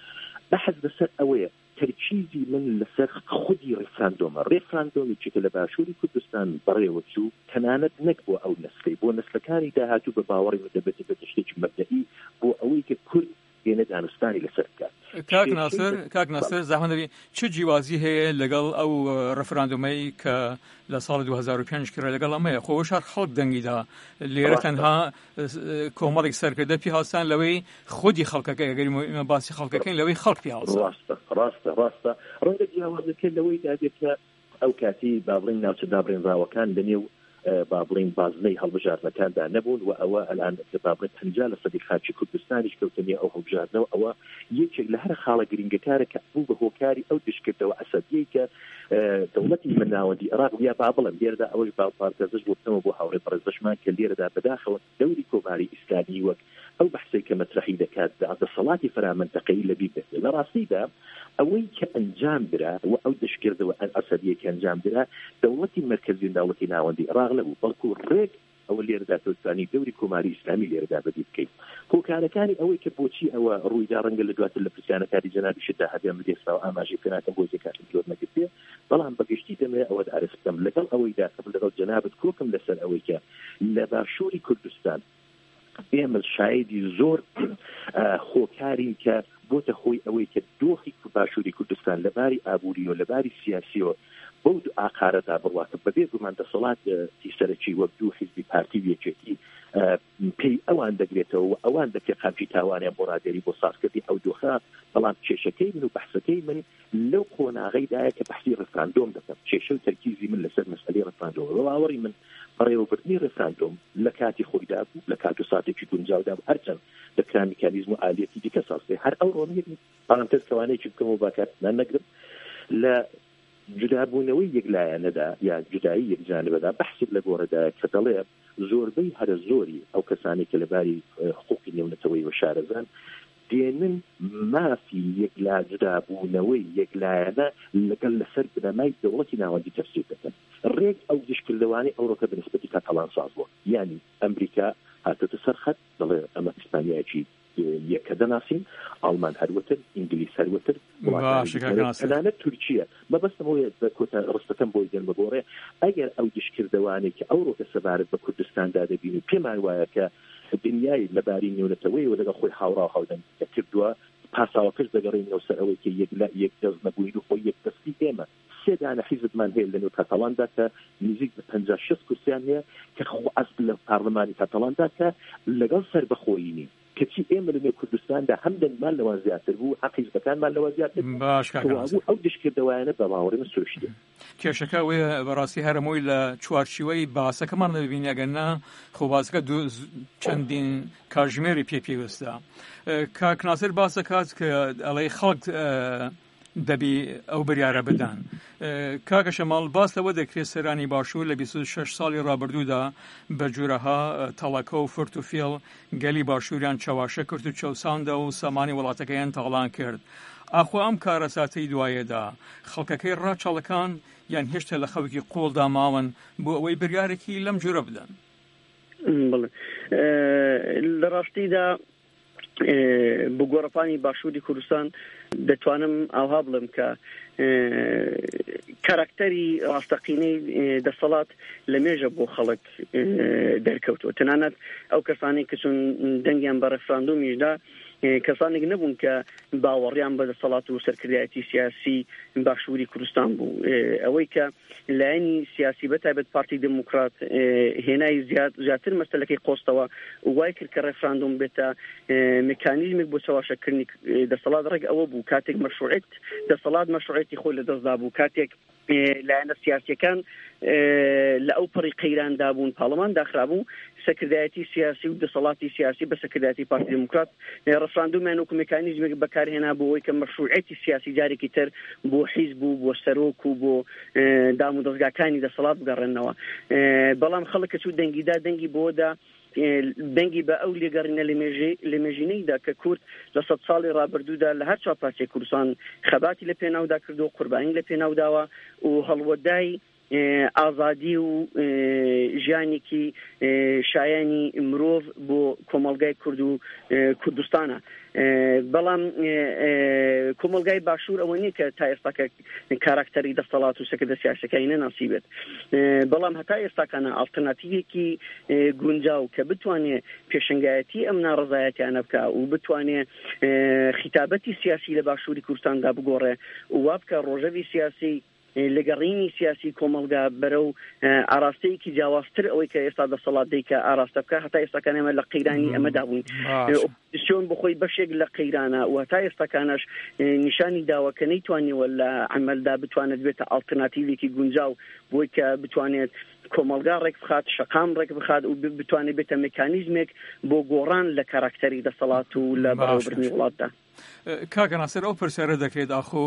بەحث لەسەر ئەوەیە تەرکیزی من لەسەر خودی ڕێفراندۆمە ڕێفراندۆمی چکە لە باشووری کوردستان بەڕێوە چوو تەنانەت نەک بۆ ئەو نەسلەی بۆ نەسلەکانی داهاتوو بە باوەڕی دەبێت بە تشتێکی مەبدەئی بۆ ئەوەی کە کورد هێنە دانستانی لەسەر بکات کاک ناسر کاک ناسر زەحمەت دەبی چ جیوازی هەیە لەگەڵ ئەو ڕەفراندۆمەی کە لە ساڵ دوو هەزار و پێنج کرا لەگەڵ ئەمەیە خۆش هەر خەڵک دەنگیدا لێرە تەنها کۆمەڵێک سەرکردە پێ هاوسان لەوەی خودی خەڵکەکە ئەگەری ئێمە باسی خەڵکەکەین لەوەی خەڵک پێ هاوسان ڕاستە ڕاستە ڕاستە ڕەنگە جیاوازەکە لەوەی دادێت کە ئەو کاتی با بڵین ناوچە دابڕێنراوەکان لەنێو با بڵین بازنەی هەڵبژاردنەکاندا نەبوون و ئەوە ئەلان با بڵین پەنجا لە سەدی خاچی کوردستانیش کەوتنی ئەو هەڵبژاردنەوە ئەوە یەکێک لە هەر خاڵە گرنگەکارە کە بوو بە هۆکاری ئەو دشکردەوە ئەسەدیەی کە دەوڵەتی مناوەندی عێراق یا با بڵێن لێرەدا ئەوەش باپارتەزش بۆتەوە بۆ هاوڕێ بەڕێزەشمان کە لێرەدا بەداخەوە دەوری کۆماری ئیسلامی وەک ئەو بەحسەی کە مەطرحی دەکات دەسەڵاتی فەرامەنتەقەیی لەبیر بێت لە ڕاستیدا ئەوەی کە ئەنجام برا و ئەو دشکردەوە ئەسەدیە کە ئەنجام برا دەوڵەتی مرکزی و دەوڵەتی ناوەندی عێراق نەبوو بەڵکو ڕێک ئەوە لێرەدا توانانی دەوری کۆماری ئیسلامی لێرەدا بەدی بکەیت هۆکارەکانی ئەوەی کە بۆچی ئەوە ڕوویدا ڕەنگە لە دواتر لە پرسیانەکانی جەنابی شدا هەبیان بدێستا و ئاماژەی پێناکەم بۆ زێکاتم زۆر نەگرتێ بەڵام بەگشتی دەمەوێت ئەوە ئارەستەم لەگەڵ ئەوەیدا لەگەڵ جەنابەت کۆکم لەسەر ئەوەی کە لە باشووری کوردستان ئێمە شایدی زۆر خۆکارین کە بۆتە خۆی ئەوەی کە دۆخی باشووری کوردستان لەباری ئابووری و لەباری سیاسیەوە بەو دوو ئاقارەدا بڕواتە بەبێ گومان دەسەڵات سەرەکی وەک دوو حیزبی پارتی یەکێتی پێی ئەوان دەگرێتەوە و ئەوان دەکرێت خەمکی تاوانیان بۆ ڕادێری بۆ سازکردی ئەو دۆخە بەڵام کێشەکەی من و بەحسەکەی من لەو قۆناغەیدایە کە بەحسی ڕفراندۆم دەکەم کێشە و تەرکیزی من لەسەر مەسئلەی ڕفراندۆم باوەڕی من بەڕێوەبردنی ڕفراندۆم لە کاتی خۆیدا بوو لە کات و ساتێکی گونجاودا بوو هەرچەند دەکرا میکانیزم و ئالێتی دیکە سازکرێ هەر ئەو ڕۆنیەکی پارانتز کەوانەیەکی بکەم و باکاتمان نەگرم لە جودابوونەوەی یەکلایەنەدا یا جودایی یەکجانبەدا بەحسێک لە گۆڕەدا کە دەڵێ زۆربەی هەرە زۆری ئەو کەسانی کە لەباری حقوقی نێونەتەوەی و شارەزان دێنن مافی یەکلا جودابوونەوەی یەکلایەنە لەگەڵ لەسەر بنەمای دەوڵەتی ناوەندی تەفسیر دەکەن ڕێک ئەو دشکردەوانی ئەوڕۆکە بنسبەتی کاتەڵان ساز بووە یعنی ئەمریکا هاتۆتە سەر خەت دەڵێ ئەمە ئیسپانیایەکی یەکە دەناسین ئەڵمان هەروەتر ئینگلیس هەروەتر وڵاتانە تورکیە مەبەستەوەی کۆتا ڕستەکەم بۆی دێن بەگۆڕێ ئەگەر ئەو دشکردەوانێک کە ئەوڕۆکە سەبارەت بە کوردستاندا دەبین و پێمان وایە کە دنیای لەباری نێونەتەوەی و لەگەڵ خۆی هاوڕا هاودەن کردووە پاساوەکەش دەگەڕێنەوە سەر ئەوەی کە یەک لە یەک دەست نەبووین و خۆی یەک دەستی ئێمە سێدانە حیزبمان هەیە لە نێو کاتەڵاندا کە نزیک بە پەنجا شەست کورسیان هەیە کە خۆ ئەسڵ لە پارلەمانی کاتەڵاندا کە لەگەڵ سەربەخۆیینی کەچی ئێمە لە نێو کوردستاندا هەم دەنگمان لەوان زیاتر بوو حەق حیزبەکانمان لەوە زیاتر بوو ئەو دشکردەوەیانە بە باوەڕی من سروشتێ کێشەکە وێ بەڕاستی هەرمۆی لە چوارچوەی باسەکەمان نەبینی ئەگەرنا خۆ باسەکە چەندین کاژمێری پێ پێوەستە کاک ناسر باسە کات کە ئەڵێ خەڵک دەبی ئەو بریارە بدەن کاکە شەماڵ باس لەوە دەکرێت سەرانی باشوور لە بیست و شەش ساڵی ڕابردوودا بە جوورەها تەڵەکە و فرت و فێڵ گەلی باشووریان چاواشە کرد و چەوساندە و سامانی وڵاتەکەیان تاڵان کرد ئاخۆ ئەم کارەساتەی دوایەدا خەڵکەکەی ڕاچەڵەکان یان هێشتا لە خەڵکی قۆڵدا ماون بۆ ئەوەی بریارێکی لەم جوورە بدەن بڵێ لە ڕاستیدا بۆ گۆڕەپانی باشووری کوردستان دەتوانم ئاوها بڵم کە کاراکتەری ڕاستەقینەی دەسەڵات لە مێژە بۆ خەڵک دەرکەوتوە تەنانەت ئەو کەسانی کە چون دەنگیان بە ڕێفراندۆمیشدا کەسانێک نەبوون کە باوەڕیان بە دەسەڵات و سەرکردایەتی سیاسی باشووری کوردستان بوو ئەوەی کە لایەنی سیاسی بەتایبەت پارتی دموکرات هێنای زیاتر مەسەلەکەی قۆستەوە وای کرد کە ڕێفراندۆم بێتە مکانیزمێک بۆ چاواشەکردنی دەسەڵات ڕێک ئەوە بوو کاتێک مەشروعیت دەسەڵات مەشروعیتی خۆی لە دەستدا بوو کاتێک لایەنە سیاسیەکان لە ئەو پەڕی قەیراندا بوون پاڵەمان داخرابوو سەکردایەتی سیاسی و دەسەڵاتی سیاسی بە سەکردایەتی پارتی دموکرات ڕەفراندۆمیان وەکو مێکانیزمێک بەکارهێنا بۆ ئەوەی کە مەشروعیەتی سیاسی جارێکی تر بۆ حیزب و بۆ سەرۆک و بۆ دام و دەستگاکانی دەسەڵات بگەڕێنەوە بەڵام خەڵک کە چوو دەنگیدا دەنگی بۆدا دەنگی بە ئەو لێگەڕینە لە مێژینەیدا کە کورد لە سەد ساڵی ڕابردوودا لە هەر چاپاچێک کوردستان خەباتی لە پێناودا کردو قوربانی لە پێناوداوە و هەڵوەدای ئازادی و ژیانێکی شایانی مرۆڤ بۆ کۆمەڵگای کورد و کوردستانە. بەڵام کۆمەڵگای باشوور ئەوە نیە کە تا ئێستاکە کاراکتەری دەسەڵات و سەکردە سیاسەکەی نەناسی بێت، بەڵام هەتا ئێستاکانە ئالتەرناتیڤێکی گونجاو کە بتوانێت پێشنگایەتی ئەم ناڕزایەتیانە بکە و بتوانێت خیتابەتی سیاسی لە باشووری کوردستاندا بگۆڕێ و وا بکە ڕۆژەوی سیاسی لەگەڕینی سیاسی کۆمەلگا بەرەو ئاراستەیەکی جیاوازتر ئەوەی کە ئێستا دەسەڵات دەی کە ئاراستە بکە. هەتا ئێستاکان ئێمە لە قەیرانی ئەمەدا بووین، ئۆپۆزیسیۆن بخۆی بەشێک لە قەیرانە و هەتا ئێستاکانش نیشانی داوە کە نەیتوانیوە لە عملدا بتوانێت بێتە ئالتەرناتیڤێکی گونجاو بۆی کە بتوانێت کۆمەلگا ڕێک بخات، شەقام ڕێک بخات و بتوانێت بێتە مێکانیزمێک بۆ گۆڕان لە کاراکتەری دەسەڵات و لە بەڕێوەبردننی وڵاتدا. کاکە ناسەر ئەو پرسیارە دەکرێت ئاخۆ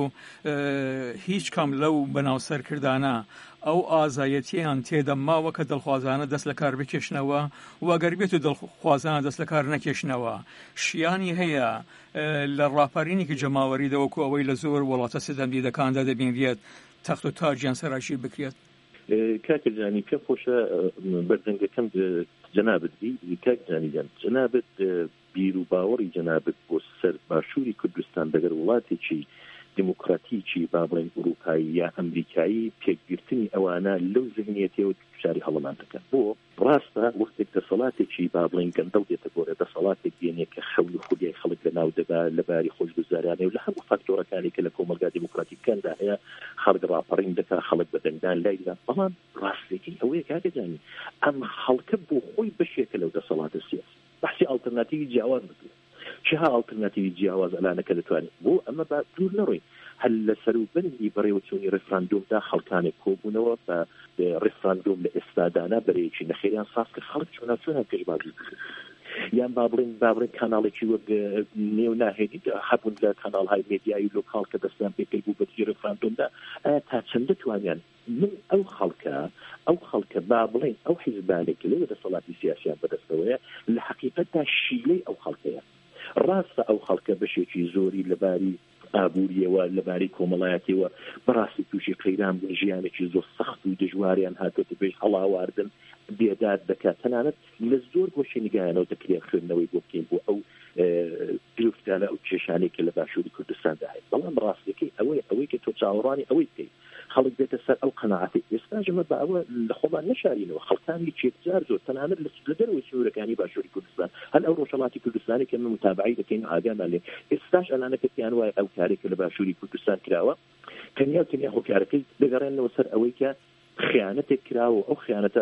هیچ کام لەو بەناوسەرکردانە ئەو ئازایەتیان تێدە ماوە کە دڵخوازانە دەست لە کار بکێشنەوە و ئەگەر بێت و دڵخوازانە دەست لە کار نەکێشنەوە شیانی هەیە لە ڕاپەرینێکی جەماوەری دەوەکو ئەوەی لە زۆر وڵاتە سەردەمیدەکاندا دەبینرێت تەخت و تاجیان سەراشی بکرێت. کاکەجانی پێم خۆشە بەردەنگەکەم جەنابەت بی کاکجانیجان جەنابەت بیر و باوەڕی جەنابەت بۆ سەر باشووری کوردستان دەگەر وڵاتێکی دموکراتیکی با بڵێن ئوروپایی یا ئەمریکایی پێکگرتنی ئەوانە لەو ذهنیەتەوە شاری هەڵەمان دەکەن. بۆ ڕاستە وەختێک دەسەڵاتێکی با بڵێن گەندەڵ دێتە گۆرە دەسەڵاتێک دێنێ کە خەول و خولیای خەڵک لەناو دەبا لەباری خۆشگوزاریانە و لە هەموو فاکتۆرەکانی کە لە کۆمەلگا دموکراتیکەکاندا هەیە خەڵک ڕاپەڕین دەکات، خەڵک بەدەنگدان لایدا. بەڵام ڕاستێکی ئەوەیە کاکەجانی ئەم خەڵکە بۆ خۆی بەشێکە لەو دەسەڵاتە سیاسی بەحسی ئالتەرناتیڤی جیاواز بکرێت. چها ئالتەرناتیڤی جیاواز ئەلانەکە دەتوانێت بۆ ئەمە با دوور نەڕۆین هەل لە سەروبەری بەڕێوەچوونی ڕێفراندۆمدا خەڵکانێک کۆبوونەوە بە ڕێفراندۆم لە ئێستادانە بەرەیەکی نەخێریان ساز کرد خەڵک چۆناچۆنە پێشبازی یان با بڵێن با بڵێن کاناڵێکی وەک نێو ناهێنی هەبوون لە کاناڵهای مێدیایی لۆکاڵ کە دەستیان پێکرد بوو بەتی ڕێفراندۆمدا تا چەندە توانیان من ئەو خەڵکە ئەو خەڵکە با بڵێن ئەو حیزبانێکی لەوە دەسەڵاتی سیاسیان بەدەستەوەیە لە حەقیقەتدا شیلەی ئەو خەڵکەیە. ڕاستە ئەو خەڵکە بەشێکی زۆری لەباری ئابوووریەوە لەباری کۆمەڵایەتیەوە بەڕاستی تووشی قەیران بوون، ژیانێکی زۆر سەخت و دژواریان هاتوۆتە پێش هەڵاواردن بێداد دەکات. تەنانەت لە زۆر گۆشەنیگایانەوە دەکرێت خوێندنەوەی بۆ بکەین بۆ ئەو درفتانە ئەو کێشانێکی لە باشووری کوردستاندا هەیە. بەڵام ڕاستیەکەی ئەوەی ئەوەی کە تۆ چاوەڕانی ئەوەی بکەیت خەڵک بێتە سەر ئەو قەناعەتی ئێستاژمە بە ئەوە لە خۆمان نەشارینەوە خەڵکانی چێکجار زۆر تەنانەت لە دەروی سنوورەکانی باشووری کوردستان هەل ئەو ڕۆژهەڵاتی کوردستانی کە من متابعی دەکەین و ئاگامان لێ ئێستاش ئەلانەکە پێیان وایە ئەو کارێکە لە باشووری کوردستان کراوە تەنیا تەنیا هۆکارەکەی دەگەڕێنەوە سەر ئەوەی کە خیانەتێک کراوە. ئەو خیانەتە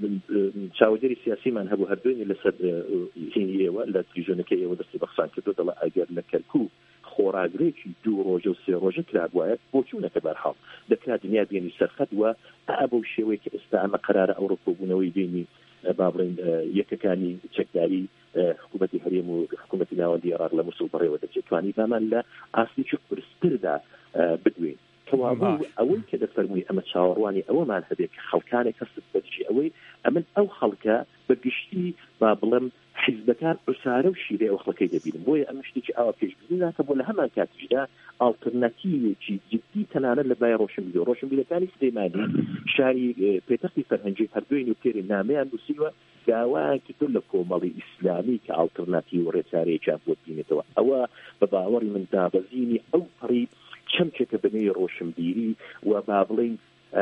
چاودێری سیاسیمان هەبوو هەردوێنی لەسەر هینی ئێوە لە تریژۆنەکە ئێوە دەستی بەخسان کردو دەڵە ئەگەر لە کەرکوو خۆراگرێکی دوو ڕۆژە و سێ ڕۆژە کرابواە بۆ چوونەکە بەرحاڵ دەکرا دنیا بێنی سەرخەت وە ئەبە و شێوەیە کە ئێستا ئەمە قەرارە ئەوڕۆپۆ بوونەوەی بینی با بڵێن یەکەکانی چەکداری حکوومەتی هەرێم و حکوومەتی ناوەندی عێراق لە موسڵ بەڕێوە دەچێتوانی بامان لە ئاستی قورستردا بدوێن. کەوابوو ئەوەی کە دەفەرمووی ئەمە چاوەڕوانی ئەوەمان هەبێت کە خەڵکانێک هەست بەدشی ئەوەی ئەمن ئەو خەڵکە بەگشتی با بڵێم حیزبەکان ئوسارە و شیرێ ئەو خەڵکەی دەبینن. بۆیە ئەمە شتێکی ئاوا پێشبینی ناکە بۆ لە هەمان کاتیشدا ئالتەرناتیڤێکی جدی تەنانەت لە بای ڕۆشنبیری ڕۆشنبیرەکانی سلێمانی شاری پێتەختی فەرهەنگی هەردووی و پێری نامەیان نووسیوە داوایان کردو لە کۆمەڵی ئیسلامی کە ئالتەرناتیڤ و ڕێچارەیەکیان بۆ بینێتەوە. ئەوە بە باوەڕی من دابەزینی ئەو پڕی چەمچێکە بنەی ڕۆشنبیری و با بڵێن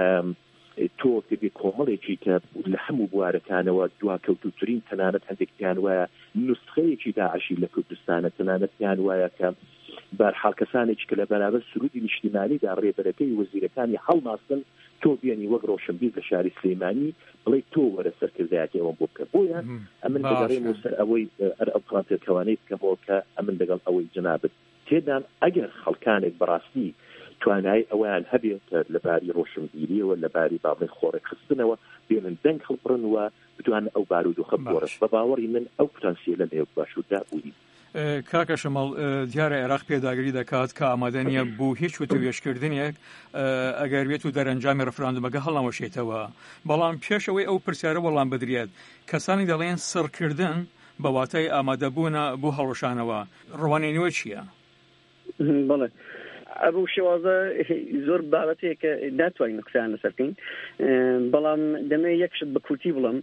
تۆ کردی کۆمەڵێکی کە لە هەموو بوارەکانەوە دواکەوتوترین تەنانەت هەندێکیان وایە نوسخەیەکی داعشی لە کوردستانە تەنانەتیان وایە کە بەرحاڵ کەسانێکی کە لە بەرابەر سرودی نیشتیمانیدا ڕێبەرەکەی وەزیرەکانی هەڵناستن تۆ بێنی وەک ڕۆشنبیر لە شاری سلێمانی بڵێ تۆ وەرە سەرکردایەتی ئەوەم بۆ بکە. بۆیە ئەمن دەگەڕێمەوە سەر ئەوەی ئەر ئەو پڵانتێرکەوانەی بکەمەوە کە ئەمن لەگەڵ ئەوەی جەنابەت تێدان ئەگەر خەڵکانێک بەڕاستی توانای ئەویان هەبێت لەباری ڕۆشنبیریەوە لەباری باڵێ خۆڕێک خستنەوە بێنن دەنگ هەڵبڕن و بتوان ئەو بارودۆخە بۆڕش. بە باوەڕی من ئەو پتانسیێلە لە باشووردا بووی. کاکە شەمەڵ دیارە عێراق پێداگیری دەکات کە ئامادە نیە بوو هیچ وتوێشکردنێک ئەگەر بێت و دەرەنجامی ڕفراندمەکە هەڵنەوەشێتەوە. بەڵام پێشەوەی ئەو پرسیارە وەڵام بدرێت کەسانی دەڵێن سڕکردن بە واتای ئامادەبوونە بۆ هەڵۆشانەوە ڕوانینەوە چییە؟ بەڵێ ئەبوو شێوازە زۆر بابەتەیە کە ناتوانین قسەیان لەسەر بکەین، بەڵام دەمێ یەکشت بە کورتی بڵم،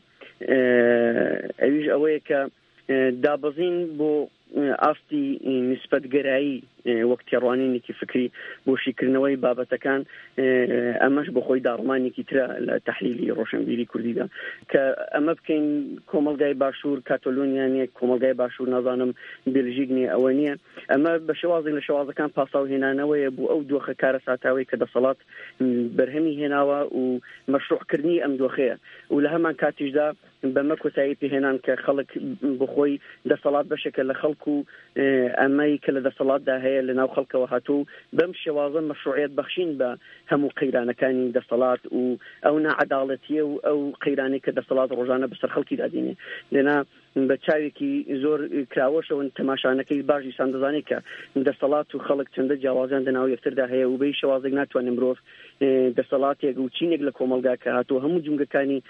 ئەویش ئەوەیە کە دابەزین بۆ ئاستی نسبەتگەرایی وەک تێڕوانینێکی فکری بۆ شیکردنەوەی بابەتەکان، ئەمەش بۆ خۆی داڕمانێکی ترە لە تەحلیلی ڕۆشنبیری کوردیدا کە ئەمە بکەین کۆمەلگای باشوور کاتۆلۆنیانێ، کۆمەلگای باشوور نازانم بێلژیک نیە، ئەوە نییە، ئەمە بە شێوازێک لە شێوازەکان پاساوهێنانەوەیە بۆ ئەو دۆخە کارە ساتاوی کە دەسەڵات بەرهەمی هێناوە و مەشروعکردنی ئەم دۆخەیە و لە هەمان کاتیشدا بەمە کۆتایی پێهێنان کە خەڵک بخۆی دەسەڵات بەشێکە لە خەڵکو و ئەمەی کە لە دەسەڵاتدا هەیە لە ناو خەڵکەوە هاتوو بەم شێوازە مەشروعیت بەخشین بە هەموو قەیرانەکانی دەسەڵات و ئەو نەعەداڵەتیە و ئەو قەیرانەی کە دەسەڵات ڕۆژانە بەسەر خەڵکی دادێنێ. لێنا بە چاوێکی زۆر کراوەشەوە تەماشانەکەی باشی ساندەزانێت کە دەسەڵات و خەڵک چەندە جیاوازیان لەناو یەکتردا هەیە و بەی شێوازێک ناتوانێت مرۆڤ دەسەڵاتێک و چینێک لە کۆمەلگا کە هاتووە هەموو جونگەکانی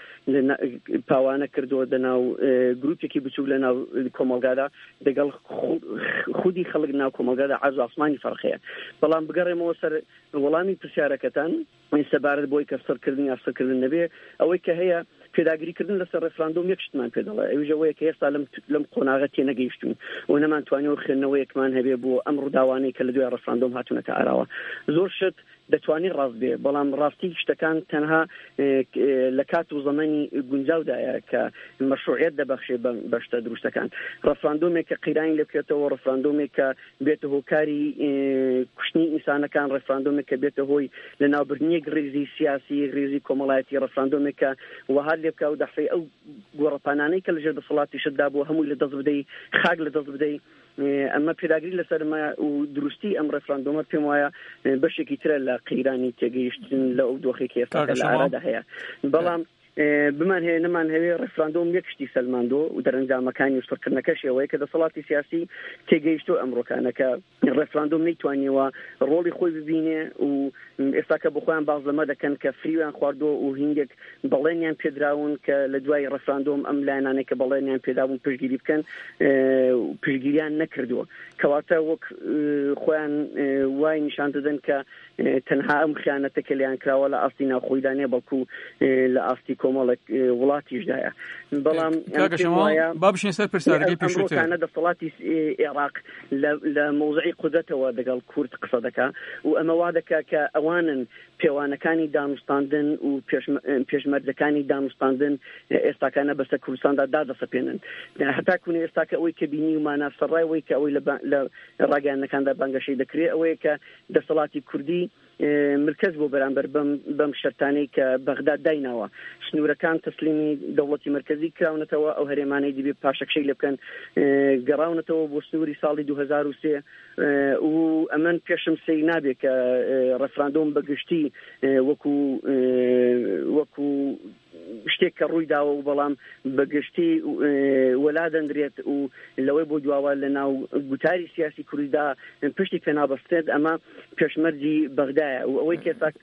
پاوانە کردووە دەناو گروپێکی بچوو لە ناو کۆمەلگادا دەگەڵ خودی خەڵک ناو کۆمەلگادا عەرز و ئاسمانی فەرقەیە. بەڵام بگەڕێمەوە سەر وەڵامی پرسیارەکەتان سەبارەت بۆی کە سەرکردن یا سەرکردن نەبێ، ئەوەی کە هەیە پێداگیریکردن لەسەر ڕێفراندۆم یەک شتمان پێ دەڵێ، ئەویش ئەوەیە کە ئێستا لەم قۆناغە تێنەگەیشتون و نەمانتوانێت خوێندنەوەیەکمان هەبێ بۆ ئەم ڕووداوانەی کە لە دوای ڕێفراندۆم هاتوونەتە ئاراوە. زۆر شت دەتوانێت ڕاست بێ، بەڵام ڕاستی شتەکان تەنها لە کات و زەمانی گونجاودایە کە مەشروعیت دەبەخشێ بە شتە دروستەکان. ڕێفراندۆمێک کە قەیرانی لێ بکرێتەوە، ڕێفراندۆمێک کە بێتە هۆکاری کوشتنی ئینسانەکان، ڕێفراندۆمێک کە بێتە هۆی لەناوبردنیەک ڕێزی سیاسی، ڕێزی کۆمەڵایەتی، ڕێفراندۆمێک کە وەها لێ بکە و دەفعی ئەو گۆڕەپانانەی کە لەژێر دەسەڵاتی شتدا بۆ هەمووی لە دەست بدەی، خاک لە دەست بدەی. ئەمە پێداگیری لەسەرمە و دروستی ئەم ڕێفراندۆمە پێم وایە بەشێکی ترە لە قەیرانی تێگەیشتن لە ئەو دۆخێکی ئێستا لە ئارادا هەیە. بەڵام بمان هەیە نەمان هەوێ ڕێفراندۆم یەک شتی سەلماندۆ و دەرەنجامەکانی و سەرکردنەکەش ئەوەیە کە دەسەڵاتی سیاسی تێگەیشتۆ ئەمڕۆکانە کە ڕێفراندۆم نەیتوانیەوە ڕۆڵی خۆی ببینێ و ئێستا کە بخۆیان باز لەمە دەکەن کە فریویان خواردۆ و هینگێک بەڵێنیان پێدراون کە لە دوای ڕێفراندۆم ئەم لایەنانەی کە بەڵێنیان پێدابوون پشتگیری بکەن پشتگیریان نەکردووە، کەواتە وەک خۆیان وای نیشان دەدەن کە تەنها ئەم خیانەتە کە لیان کراوە لە ئاستی ناوخۆیدانێ بەڵکو لە ئاستی کۆمەڵێک وڵاتیشدایە. بەڵام بابشین سەر پرسیارەکەی پێشووتانە دەسەڵاتی عێراق لە مۆزعی قودرەتەوە دەگەڵ کورد قسە دەکا و ئەمە وا دەکا کە ئەوانن پێوانەکانی دانوستاندن و پێشمەرجەکانی دانوستاندن ئێستاکانە بەسەر کوردستاندا دادەسەپێنن، هەتا کوونێ ئێستا کە ئەوەی کە بینی ومانە سەرڕای ئەوەی کە ئەوەی لە ڕاگەیانەکاندا بانگەشەی دەکرێت ئەوەیە کە دەسەڵاتی کوردی مرکز بۆ بەرامبەر بەم شەرتانەی کە بەغداد دایناوە، سنوورەکان تەسلیمی دەوڵەتی مرکزی کراونەتەوە، ئەو هەرێمانەی دەبێت پاشەکشەی لێ بکەن گەڕاونەتەوە بۆ سنووری ساڵی دوو هەزار و سێ و ئەمن پێشم سەی نابێت کە ڕێفراندۆم بەگشتی وەکو وەکو شتێک کە ڕووی داوە و بەڵام بەگشتی وەلا دەندرێت و لەوەی بۆ دواوە لە ناو گوتاری سیاسی کوردیدا پشتی پێنابەستێت، ئەمە پێشمەرجی بەغدایە و ئەوەی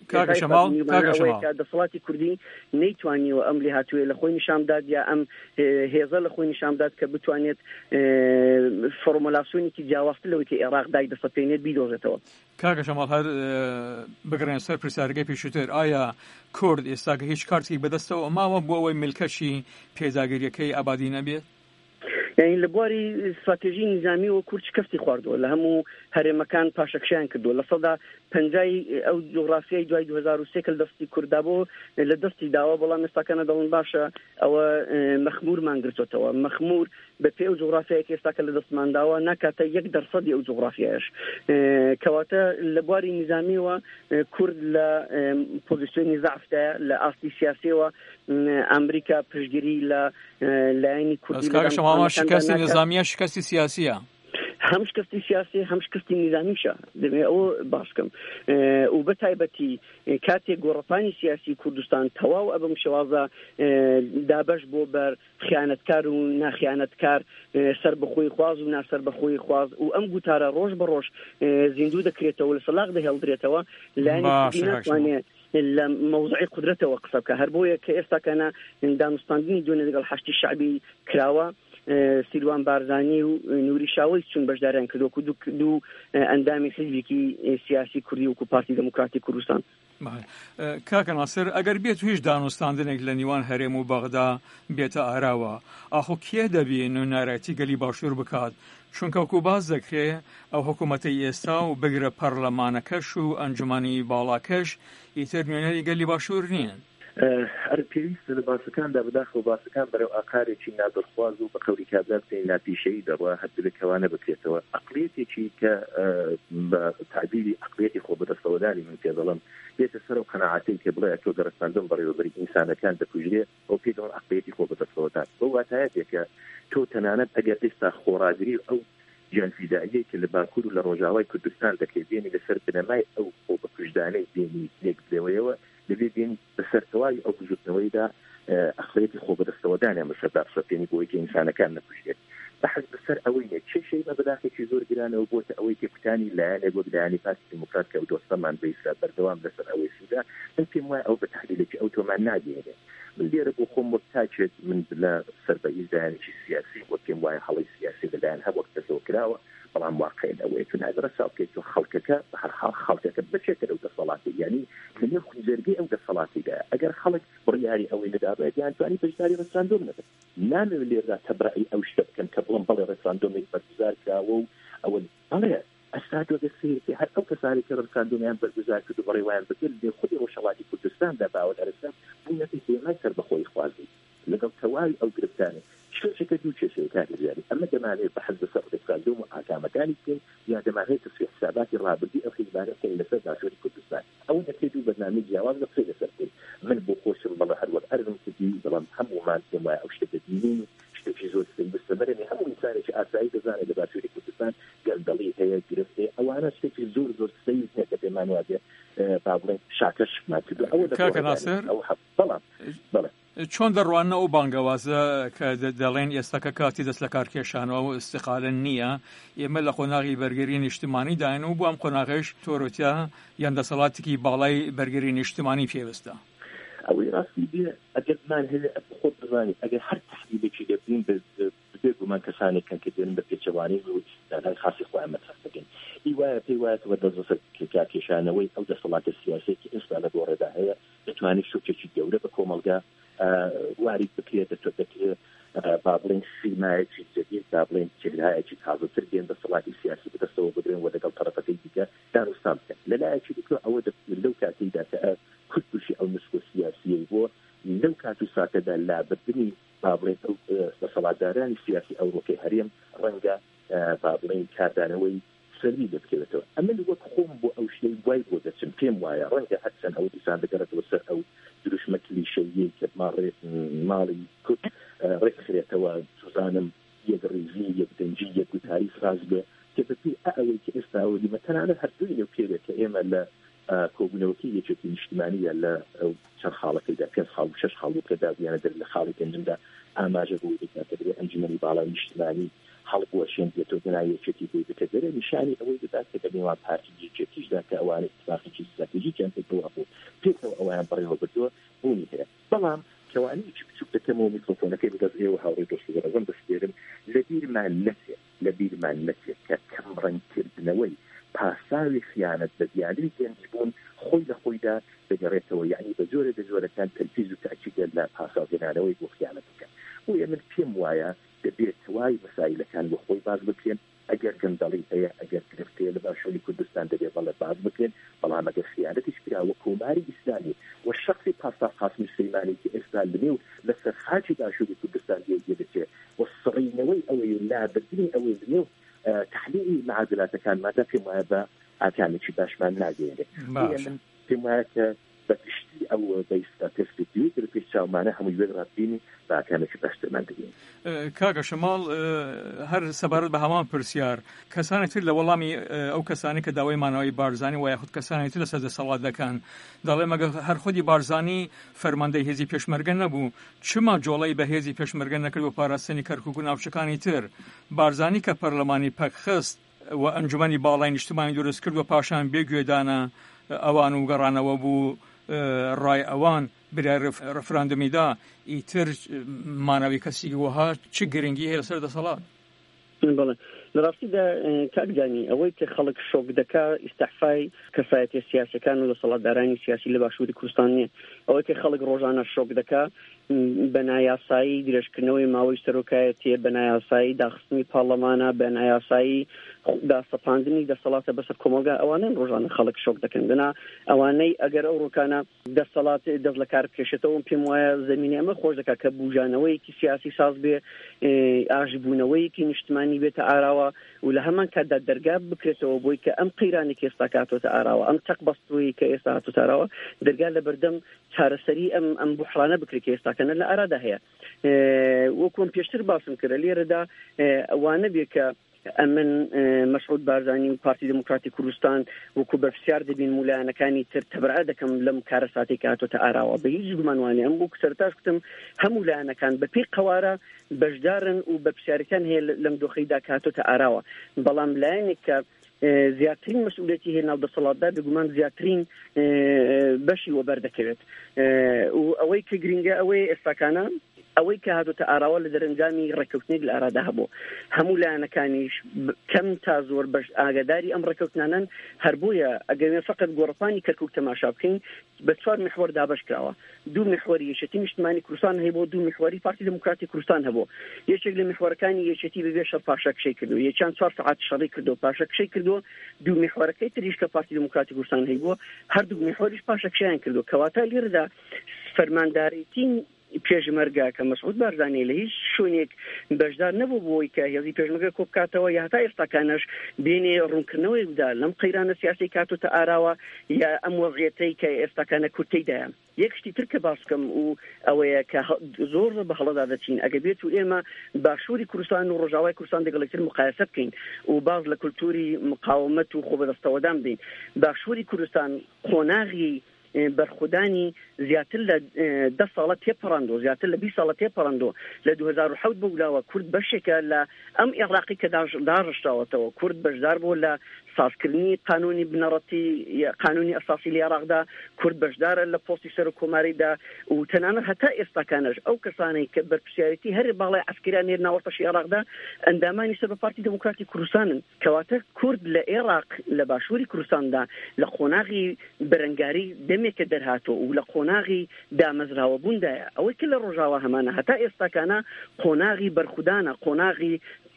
کە دەسەڵاتی کوردی نەیتوانیەوە ئەم لێ هاتووێ لە خۆی نیشامداد یا ئەم هێزە لە خۆی نیشامداد کە بتوانێت فۆرمۆلاسیۆنێکی جیاوازتر لەوەی کە عێراق دای دەسەپێنێت بیدۆزێتەوە. کاکە شەماڵ هەر بگرێن سەر پرسیارەکەی پێشووتر، ئایا کورد ئێستا هیچ کارتی بەدەستەوە ماوە بۆ ئەوەی ملکەشی پێداگیریەکەی ئابادی نەبێت؟ یعنی لە بواری استراتێژی نیزامی و کورد شکستی خواردووە، لە هەموو هەرێمەکان پاشەکشیان کردووە، لە سەدا پەنجای ئەو جوغرافیای دوای دوو هەزار و سێ کە لە دەستی کووردا بۆ لە دەستی داوە، بەڵام ئێستاکەنە دەڵن باشە ئەوە مەخمورمان گرتوتەوە. مەخمور بە پێ ئەو جوغرافیایەکە ئێستا کە لە دەستمان داوە ناکاتە یەک دەرسەدی ئەو جوغرافیایش، کەواتە لە بواری نیزامیەوە کورد لە پۆزیسیۆنی زعفتایە، لە ئاستی سیاسیەوە ئەمریکا پشتگیری لە لایەنی کوردی شکستی نظامیە شکستی سیاسیە، هەم شکستی سیاسی هەم شکستی نیزامیشە دەبێ ئەوە باسکەم و بە تایبەتی کاتێک گۆڕەپانی سیاسی کوردستان تەواو ئەبم شێوازە دابەش بۆ بەر خیانەتکار و ناخیانەتکار، سەر بەخۆی خواز و ناسەر بەخۆی خواز و ئەم گوتارە ڕۆژ بە ڕۆژ زیندوو دەکرێتەوە لە سەلاق دەهێڵدرێتەوە لایەنی کوردی ناتوانێت لە مەوزعی قودرەتەوە قسە بکە، هەر بۆیە کە ئێستاکەنە دانوستاندنی دوێنێ لەگەڵ حەشتی شەعبی کراوە سیروان بارزانی و نوری شاوی چون بەشداریان کردووەکو دوو ئەندامی حیزبێکی سیاسی کوردی وەکو پارتی دموکراتی کوردستان. کاکە ناسر ئەگەر بێت هیچ دانوستاندنێک لە نیوان هەرێم و بەغدا بێتە ئاراوە ئاخۆ کێ دەبێ نوێنەرەتی گەلی باشوور بکات چونکە وەکو باز دەکرێ ئەو حکوومەتەی ئێستا و بگرە پەرلەمانەکەش و ئەنجومانی باڵاکەش ئیتر نوێنەری گەلی باشوور نییە. هەر پێویستە لە باسەکاندا بەداخەوە باسەکان بەرەو ئاکارێکی نادڵخواز و بە قەوری کابرا بکەین ناپیشەیی دەڕوا هەردووکەوانە بکرێتەوە ئەقڵیەتێکی کە بە تعبیری ئەقڵیەتی خۆ بەدەستەوەدانی من پێ دەڵم بێتە سەر و قەناعەتەی کە بڵێ تۆ گەڕستاندن بەڕێوەبەری ئینسانەکان دەکوژرێ ئەو پێ دەڵم ئەقڵیەتی خۆ بەدەستەوەدان بۆ واتایەتێکە تۆ تەنانەت ئەگەر ئێستا خۆڕاگری ئەو جیانفیداییە کە لە باکوور و لە ڕۆژاوای کوردستان دەکرێت بێنی لەسەر بنەمای ئەو خۆ بەکوژدانەی دێنی لێک بدەوەیەوە لەبێ بێن بەسەرتەوای ئەو بژوتنەوەیدا ئەخڵێتی خۆ بەدەستەوەدانیان بەسەرداخسە پێنی بۆی کە ئینسانەکان نەکوژێت بەحەز بەسەر ئەوەیە چه شەی بە بەداخێکی زۆر گرانەوە بۆتە ئەوەی کە کوتانی لایەنێک بۆ لایەنی پارتی دموکرات کە ئەو دۆستەمان بەیسرا بەردەوام لەسەر ئەوەی سوودا من پێم وایە ئەو بە تحلیلێکی ئەو تۆمان نادێنێ من لێرە بۆ خۆم وەکتاچێت من لە سەربەیز دایانێکی سیاسی بۆ پێم وایە هەڵی سیاسی لەلایەن هەر وەک دەسەوە کراوە بەڵام واقعین ئەوەیە تو نادرە ساڵکێت و خەڵکەکە بە هەر حاڵ خەڵکەکە بچێتە ئەو دەسەڵاتی یعنی لەنێو خونجەرگەی ئەو دەسەڵاتیدا ئەگەر خەڵک بڕیاری ئەوەی لەدابێت یان توانی بەشداری ڕێساندۆم نەبێت نامەوێت لێردا تەبرعی ئەو شتە بکەن کە بڵم بەڵێ ڕێساندۆمێک بەرگزار کراوە و ئەوە بەڵێ ئەستا دۆگە سیرکە هەر ئەو کەسانی کە ڕێساندۆمیان بەرگزار کرد و بەڕێوایان بکرد لێ خودی ڕۆژهەڵاتی کوردستاندا باوە ئەرستا بوونەتی هێمای سەر بەخۆی خوازی لەگەڵ تەواوی ئەو گرفتانە شێشەکە دوو کێشەیە کاریزیاری ئەمە دەمانێت بە حەز بەسەر ڕێساندۆم و ئاکامەکانی بکەین یا دەمانێت تەسویح حساباتی ڕابردی ئەو خیزبانە بکەین لەسەر باشووری کوردستان ئەوە دەکرێت دوو بەرنامەی جیاواز لە قسەی لەسەر بکەین من بۆ خۆشم بەڵێ هەروەک ئەرم کردی بەڵام هەموومان پێم وایە ئەو شتە دەبینین شتێکی زۆر پێویستە بەرەنێ هەموو ئینسانێکی ئاسایی دەزانێت لە باشووری کوردستان گەندەڵی هەیە گرفت هەیە ئەوانە شتێکی زۆر زۆر سەیر هەیە کە پێمان وایە با بڵێن شاکەشمان کردو ئەوە کاکە ناسر بەڵام بەڵێ چۆن دەڕوانە ئەو بانگەوازە کە دەڵێن ئێستاکە کاتی دەست لە کارکێشانەوە و استقالن نییە ئێمە لە قۆناغی بەرگری نیشتمانی داین و بۆ ئەم قۆناغش تۆرۆتیا یان دەسەڵاتێکی باڵای بەرگری نیشتمانی پێویستە ئەوەی ڕاستی بێ ئەگەرمان هەیە خۆت بزانانی ئەگەر هەر تحلیلێکی دەبین بێگومان کەسانێکن کە دێن بە پێچەوانی و دانای خاصی خۆیان مەترح بکەین ئی وایە پێی وایە بە دەستبەسەر کارکێشانەوەی ئەو دەسەڵاتە سیاسێکی ئێستا لە گۆڕێدا هەیە دەتوانێت شوکێکی گەورە بە کۆمەلگا واری بکرێت دەتوێت دەکرێت با بڵێن سیمایەکی جدید با بڵێن چهرهایەکی تازەتر دێن دەسەڵاتی سیاسی بەدەستەوە بگرێن و لەگەڵ تەرەفەکەی دیکە داروستان بکەن لەلایەکی دیکە ئەوە لەو کاتەیدا کە کورد تووشی ئەو نسخە سیاسیەی بۆ لەو کات و ساتەدا لابردنی با بڵێن ئەو دەسەڵاتدارانی سیاسی ئەوڕۆپای هەرێم ڕەنگە با بڵێن کاردانەوەی سەری دەبکەوێتەوە ئەمە وەک خۆم بۆ ئەو شتەی وای بۆ دەچم پێم وایە ڕەنگە هەرچەند ئەو دیسان دەگەڕێتەوە سەر ئەو دروشمە کلیشەیی کە ماڵی کورد ڕێکخرێتەوە سوزانم یەک ڕێزی یەک دەنجی یەک گوتاری فراز بێ کە بەپی ئەوەی کە ئێستا ئەوەی تەنانەت هەردووی لەو پێوێت کە ئێمە لە کۆبوونەوەکی یەکێتی نیشتمانیە لە چەند خاڵەکەیدا پێنج خاڵ و شەش خاڵ و کەدابیانە دەر لە خاڵی پێنجمدا ئاماژە بۆ دەکاتەوە ئەنجومەنی باڵای نیشتمانی هەڵبوەشێن بێتەوە بنایەکێتی بۆی بکە دەرە نیشانی ئەوەی دەدات کە دەنێوان پارتی یەکێتیشدا کە ئەوانەی اتفاقێکی استراتیژیکیان پێکەوە بوو پێکەوە ئەویان بەڕێوە بردووە بوونی هەیە بەڵام کەوانەیەکی بچووک دەکەمەوە میکرۆفۆنەکەی بەدەست ئێوە هاوڕێی دۆست بەڕێزم دەستێرم لە بیرمان نەچێت لە بیرمان نەچێت کە کەم ڕەنگکردنەوەی پاساوی خیانەت بە دیانەی گەنج بوون خۆی لە خۆیدا دەگەڕێتەوە یعنی بە جۆرە لە جۆرەکان تەرکیز و تاکیدە لە پاساوگەنانەوەی بۆ خیانەت بکەن بۆیە من پێم وایە دەبێت توای مەسایلەکان بۆ خۆی باز بکرێن ئەگەر گەندەڵی هەیە ئەگەر گرفتەیە لە باشووری کوردستان دەبێت بەڵێ باز بکرێن بەڵام ئەگەر خیانەتیش کراوە کۆماری ئیسلامی و شخصی پاسا قاسمی سلەیمانی کە ئێستا لەنێو لەسەر خاکی باشووری کوردستان دێدێت و سڕینەوەی ئەوەی لابردنی ئەوەی لەنێو تحلیلی معادلاتەکان مادا پێم وایە بە ئاکامێکی باشمان ناگەێنێت من پێم وایە کە بەگشتی ئەو بەیستا تەسبیت لە پێش چاومانە هەمووی وێ ڕابینی بە ئاکامێکی باشترمان دەگەین. کاکە شەماڵ هەر سەبارەت بە هەمان پرسیار کەسانی تر لە وەڵامی ئەو کەسانی کە داوای مانەوەی بارزانی و یاخود کەسانی تر لەسەر دەسەڵات دەکەن دەڵێ مەگە هەر خودی بارزانی فەرماندەی هێزی پێشمەرگە نەبوو چما جۆڵەی بە هێزی پێشمەرگە نەکرد و پاراستنی کەرکووک و ناوچەکانی تر بارزانی کە پەرلەمانی پەکخست و ئەنجومەنی باڵای نیشتمانی دروست کرد و پاشان بێگوێدانە ئەوان و گەڕانەوە بوو ڕای ئەوان برای ڕفراندمیدا ئیتر مانەوی کەسی وەها چ گرنگی هەیە لەسەر دەسەڵات؟ بەڵێ لەڕاستیدا کاکجانی ئەوەی کە خەڵک شۆک دەکا ئیستەحفای کەفایەتە سیاسەکان و دەسەڵاتدارانی سیاسی لە باشووری کوردستان نییە. ئەوەی کە خەڵک ڕۆژانە شۆک دەکا بە نایاسایی درێژکردنەوەی ماوەی سەرۆکایەتیە، بە نایاسایی داخستنی پاڵەمانە، بە نایاسایی داسەپاندنی دەسەڵاتە بەسەر کۆمەلگا، ئەوانەی ڕۆژانە خەڵک شۆک دەکەن. بنا ئەوانەی ئەگەر ئەو ڕووکانە دەسەڵات دەست لە کار بکێشێتەوە پێم وایە زەمینە ئەمە خۆش دەکات کە بوژانەوەیەکی سیاسی ساز بێ، ئاژبوونەوەیەکی نیشتمانی بێتە ئاراوە و لە هەمان کاتدا دەرگا بکرێتەوە بۆی کە ئەم قەیرانی کە ئێستا کاتۆتە ئاراوە، ئەم تەقبەستوی کە ئێستا هاتوتە ئاراوە، دەرگا لە بەردەم چارەسەری ئەم ئەم بوحرانە بکرێت کە ئێستاکەنە لە ئارادا هەیە. وەکوم پێشتر باسم کردە لێرەدا ئەوانە بێ کە ئەمن مەسعود بارزانی و پارتی دموکراتی کوردستان وەکو بەرپرسیار دەبین مولایەنەکانی تر تەبرع دەکەم لەم کارە ساتێک کە هاتۆتە ئاراوە. بە هیچ گومانوانێ ئەم بۆ سەرتاش گوتم هەموو لایەنەکان بە پێی قەوارە بەشدارن و بەرپرسیارەکان هەیە لەم دۆخەیدا کە هاتۆتە ئاراوە. بەڵام لایەنێک کە زیاترین مەسئولیەتی هەیە ناو دەسەڵاتدا بگومان زیاترین بەشی وەبەر دەکەوێت. و ئەوەی کە گرنگە ئەوەی ئێستاکانە ئەوەی کە هاتوتە ئاراوە لە دەرەنجامی ڕێکەوتنی لە ئارادا هەبوو. هەموو لایەنەکانیش کەم تا زۆر بەش ئاگاداری ئەم ڕێکەوتنانن، هەر بۆیە ئەگەر فقط گۆڕپانی کەرکووک تەماشا بکەین بە چوار محور دابەش کراوە. دوو محوری یەکێتی نیشتمانی کوردستان هەیە بۆ، دوو محوری پارتی دموکراتی کوردستان هەبوو. یەکێک لە محورەکانی یەکێتی بەبێ شەڕ پاشەکشەی کردو، یەکیان چوار سەعات شەڕی کردو پاشەکشەی کردو. دوو محورەکەی تریش کە پارتی دموکراتی کوردستان هەیە بووە هەردوو محوریش پاشەکشەیان کردو. کەواتە لێرەدا فەرمانداریتین پێشمەرگا کە مەسعود بارزانی لە هیچ شوێنێک بەشدار نەبوو بۆی کە هێزی پێشمەرگە کۆ بکاتەوە یا هەتا ئێستاکانەش بینێ ڕوونکردنەوەی بدا لەم قەیرانە سیاسی کاتۆتە ئاراوە یا ئەم وەضعیەتەی کە ئێستاکانە کورتەیدایە. یەک شتی تر کە باس بکەم و ئەوەیە کە زۆر بە هەڵەدا دەچین ئەگە بێت و ئێمە باشووری کوردستان و ڕۆژاوای کوردستان دەگەڵ یەکتر مقایسە بکەین و باز لە کولتوری مقاومەت و خۆبەدەستەوەدان بین. باشووری کوردستان قۆناغی بەرخودانی زیاتر لە دە ساڵە تێپەڕاندۆ، زیاتر لە بیست ساڵە تێپەڕاندۆ. لە دوو هەزار و حەوت بوولاوە کورد بەشێکە لە ئەم عێراقی کە داڕشتاوەتەوە. کورد بەشدار بوو لە سازکردنی قانونی بنەڕەتی قانونی ئەساسی لە عێراقدا، کورد بەشدارە لە پۆستی سەر و کۆماریدا و تەنانەت هەتا ئێستاکانەش ئەو کەسانەی کە بەرپرسیارەتی هەر باڵای عەسکەریان هێر ناوەڕەتەشی عێراقدا ئەندامانی سەر بە پارتی دموکراتی کوردستانن. کەواتە کورد لە عێراق لە باشووری کوردستاندا لە قۆناغی بەرەنگاری دەمێکە دەرهاتۆ و لە قۆناغی دامەزراوە بووندایە. ئەوەی کە لە ڕۆژاوە هەمانە هەتا ئێستاکانە قۆناغی بەرخودانە، قۆناغی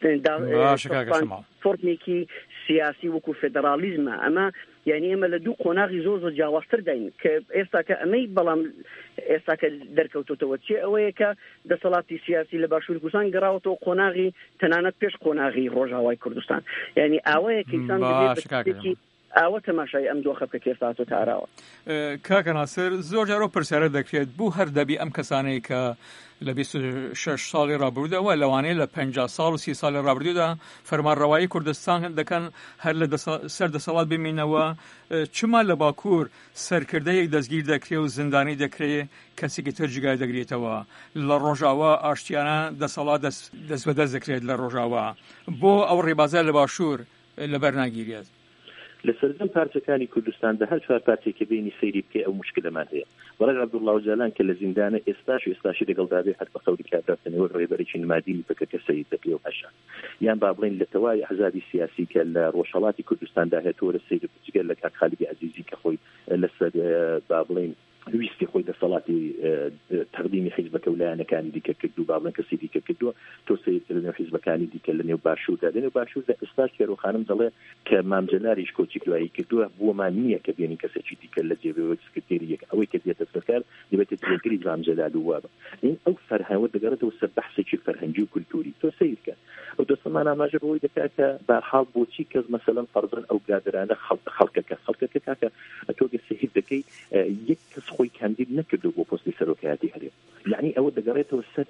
فۆرمێکی سیاسی وەکو فێدەرالیزمە. ئەمە یعنی ئەمە لە دوو قۆناغی زۆر زۆر جیاوازتر داین کە ئێستاکە ئەمەی بەڵام ئێستاکە دەرکەوتۆتەوە چێ ئەوەیە کە دەسەڵاتی سیاسی لە باشووری کوردستان گەڕاوەتەوە قۆناغی تەنانەت پێش قۆناغی ڕۆژاوای کوردستان. یعنی ئەوەیە کە ئینسان دەبێت ئاوە تەماشای ئەم دۆخە بکە کە ئێستا هاتۆتە ئاراوە. کاکە ناسر زۆر جارۆ پرسیارە دەکرێت بوو هەر دەبی ئەم کەسانەی کە لە بیست و شەش ساڵی ڕابردووەوە لەوانەیە لە پەنجا ساڵ و سی ساڵی ڕابردوودا فەرمانڕەوایی کوردستان دەکەن هەر لە سەر دەسەڵات بمینەوە. چما لە باکوور سەرکردەیەک دەستگیر دەکرێت و زیندانی دەکرێت کەسێکی تر جگای دەگرێتەوە. لە ڕۆژاوە ئاشتیانە دەسەڵات دەست بەدەست دەکرێت لە ڕۆژاوە. بۆ ئەو ڕێبازە لە باشوور لەبەر ناگیرێت؟ لە سەردەم پارچەکانی کوردستاندا هەر چوار پارچێکی بینی سەیری بکەی ئەو مشکلەمان هەیە. وەڵا عەبدوڵڵا ئۆجالان کە لە زیندانە ئێستاش و ئێستاشی لەگەڵدابێ هەر بە قەولی کاتدارتنەوە ڕێبەرێکی نمادینی بکە کە سەید دەکرێ و هەشان یان با بڵێن لە تەواوی ئەحزابی سیاسی کە لە ڕۆژهەڵاتی کوردستاندا هێتووە لە سەید جگەر لە کاک خالیدی عەزیزی کە خۆی لەسەر با بڵێن ویستی خۆی دەسەڵاتی تەقدیمی حیزبەکە و لایەنەکانی دیکە کردو با بڵێن کەسی دیکە کردووە تۆ سەید لەنێو حیزبەکانی دیکە لەنێو باشووردا لەنێو باشووردا ئێستاش کێرۆخانم دەڵێ کە مامجەلاریش کۆچی دوایی کردووە بووەمان نییە کە بێنی کەسێکی دیکە لە جێبەوە سکرتێریەک ئەوەی کە دێتە سەرکار دەبێتە درێگری مامجەلال و وابە. این ئەو فەرهەوە دەگەڕێتەوە سەر بەحسێکی فەرهەنگی و کولتوری تۆ سەیرکە ئەو دەستەمان ئاماژە بەوەی دەکات کە بەرحاڵ بۆچی کەس مەسەلەن فەرزەن ئەو برادرانە خەڵکەکە خەڵکەکە کاکە تۆ گەسەهید دەکەی یەک کەس خۆی کاندید نەکردو بۆ پۆستی سەرۆکایەتی هەرێم. یعنی ئەوە دەگەڕێتەوە سەر ئەو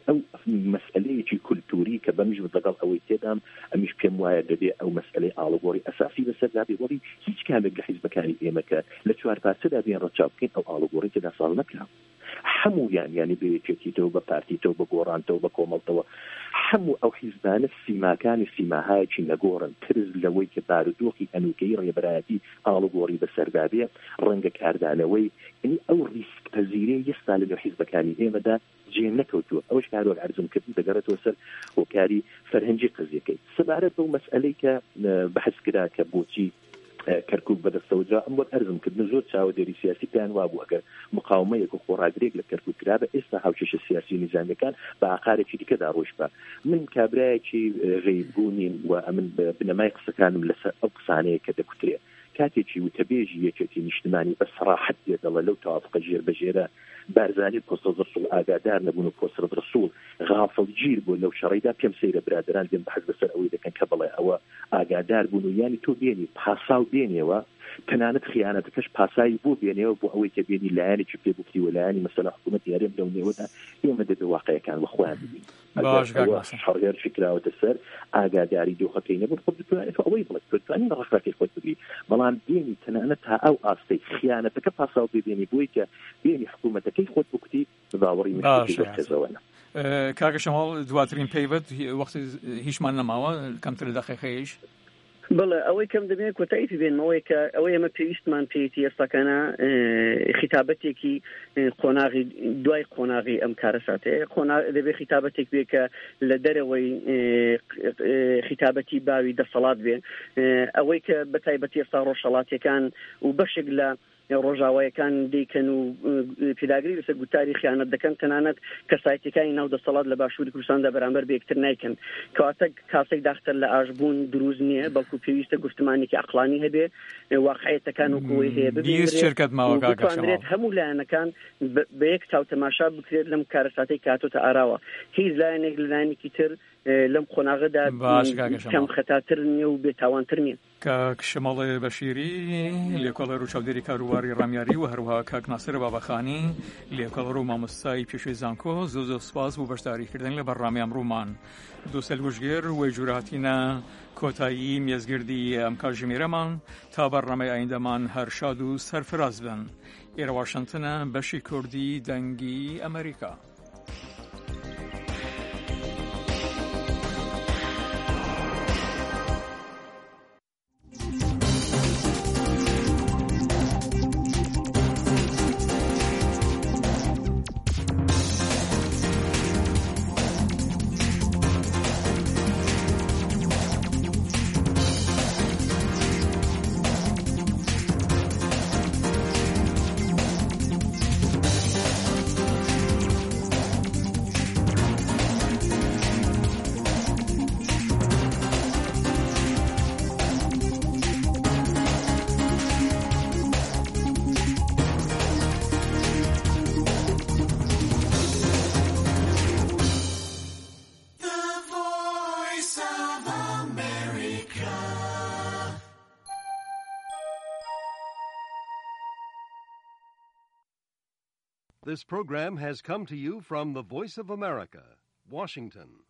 مەسئلەیەکی کولتوری کە بەمژ لەگەڵ ئەوەی تێدام ئەمیش پێم وایە دەبێ ئەو مەسئلەی ئاڵوگۆڕی ئەساسی بەسەردا بێ وەڵی هیچ کامێک لە حیزبەکانی ئێمەکە لە چوار پارچەدا بێن ڕەچاو بکەین ئەو ئاڵوگۆڕی تێدا ساڵ نەکرا هەموویان یعنی بەیەکێکیتەوە بە پارتیتەوە بە گۆڕانتەوە بە کۆمەڵتەوە هەموو ئەو حیزبانە سیماکانی سیماهایکی نەگۆڕن ترز لەوەی کە بارودۆخی ئەنوکەی ڕێبەرایەتی ئاڵوگۆڕی بەسەردابێ ڕەنگە کاردانەوەی یعنی ئەو ریسک پەزیرەی ئێستا لە حیزبەکانی ئێمەدا جێ نەکەوتووە ئەوش کارۆک عەرزمکردن دەگەڕێتەوە سەر هۆکاری فەرهەنگی قزیەکەی سەبارەت بەو مەسئلەی کە بەحث کرا کە بۆچی کەرکووک بەدەستەوەجا ئەم بۆ ئەرزمکردن زۆر چاودێری سیاسی پێیان وابوو ئەگەر مقاومەیەک و خۆڕاگرێک لە کەرکووک کرابە ئێستا هاوچێشە سیاسی نظامیەکان بە عقارێکی دیکەدا ڕۆژ بە من کابرایەکی غەیببوونیم و ئەمن بنەمای قسەکانم لەسەر ئەو قسانەیە کە دەکوترێ کاتێکی وتەبێژی یەکێتی نیشتمانی بە سەراحەت دێدەڵە لەو تەوافقە ژێربەژێرە بارزانی پۆستە ڕسوول ئاگادار نەبوون و پۆستە ڕسوول غافڵگیر بوو لەو شەڕیدا پێم سەیرە برادران دێن بەحەز بەسەر ئەوەی دەکەن کە بڵێ ئەوە ئاگادار بوون و یانی تۆ بێنی پاساو بێنیەوە تەنانەت خیانەتەکەش پاسایی بۆ بێنەوە بۆ ئەوەی کە بێنی لایەنێکی پێ بکتی و لایەنی مەسەلا حکوومەت یارێم لەو نێوەدا ئێمە دەبێ واقعیەکان بەخۆیان ببین شەڕێر فکراوەتە سەر ئاگاداری دۆخەکەی نەبوون خۆ بتوانێت ئەوەی بڵێت بتوانین ڕەخراکەی خۆت بگری بەڵام بێنی تەنانەت تا ئەو ئاستەی خیانەتەکە پاساو بێنی بۆی کە بێنی حکوومەتەکەی خۆت بکتی باوەڕی مشتێکەوەنە کاکە شەماڵ دواترین پەیوەت وەختی هیچمان نەماوە کەمتر لە دەقیقەیەش بڵێ ئەوەی کەم دەبێت کۆتایی بێنمەوەی کە ئەوەی ئەمە پێویستمان پێیەتی ئێستاکانە خیتابەتێکی قۆناغی دوای قۆناغی ئەم کارە ساتەیە دەبێت خیتابەتێک بێ کە لە دەرەوەی خیتابەتی باوی دەسەڵات بێ ئەوەی کە بەتایبەتی ئێستا ڕۆژهەڵاتیەکان و بەشێک لە ڕۆژاوایەکان دیکەن و پیداگری لەسەر گوتاری خیانەت دەکەن تەنانەت کەسایەتیەکانی ناو دەسەڵات لە باشووری کوردستاندا بەرامبەر بە یەکتر نایکەن کەواتە کاسێک داختەر لە ئاژبوون دروست نییە بەڵکو پێویستە گفتمانێکی عەقلانی هەبێ واقعیەتەکان وەکوەوەی هەیە ببێت هەموو لایەنەکان بە یەک چاو تەماشا بکرێت لەم کارەساتەی کاتۆتە ئاراوە هیچ لایەنێک لە لایەنێکی تر لەم قۆناغەدا کەم خەتاتر نییە و بێتاوانتر نییە کاک شەماڵ بەشیری لێکۆڵەر و چاودێری کاروباری ڕامیاری و هەروەها کاک ناسر بابەخانی لێکۆڵەر و مامۆستای پێشوەی زانکۆ زۆر زۆر سوپاس بۆ بەشداریکردن لە بەڕامی ئەمڕۆمان دووسەل وژگێر وەی جوورهاتینە کۆتایی مێزگردی ئەم کاتژمێرەمان تا بەڕامەی ئایندەمان هەر شاد و سەرفراز بن ئێرە واشنتنە بەشی کوردی دەنگی ئەمریکا. This program has come to you from the Voice of America, Washington.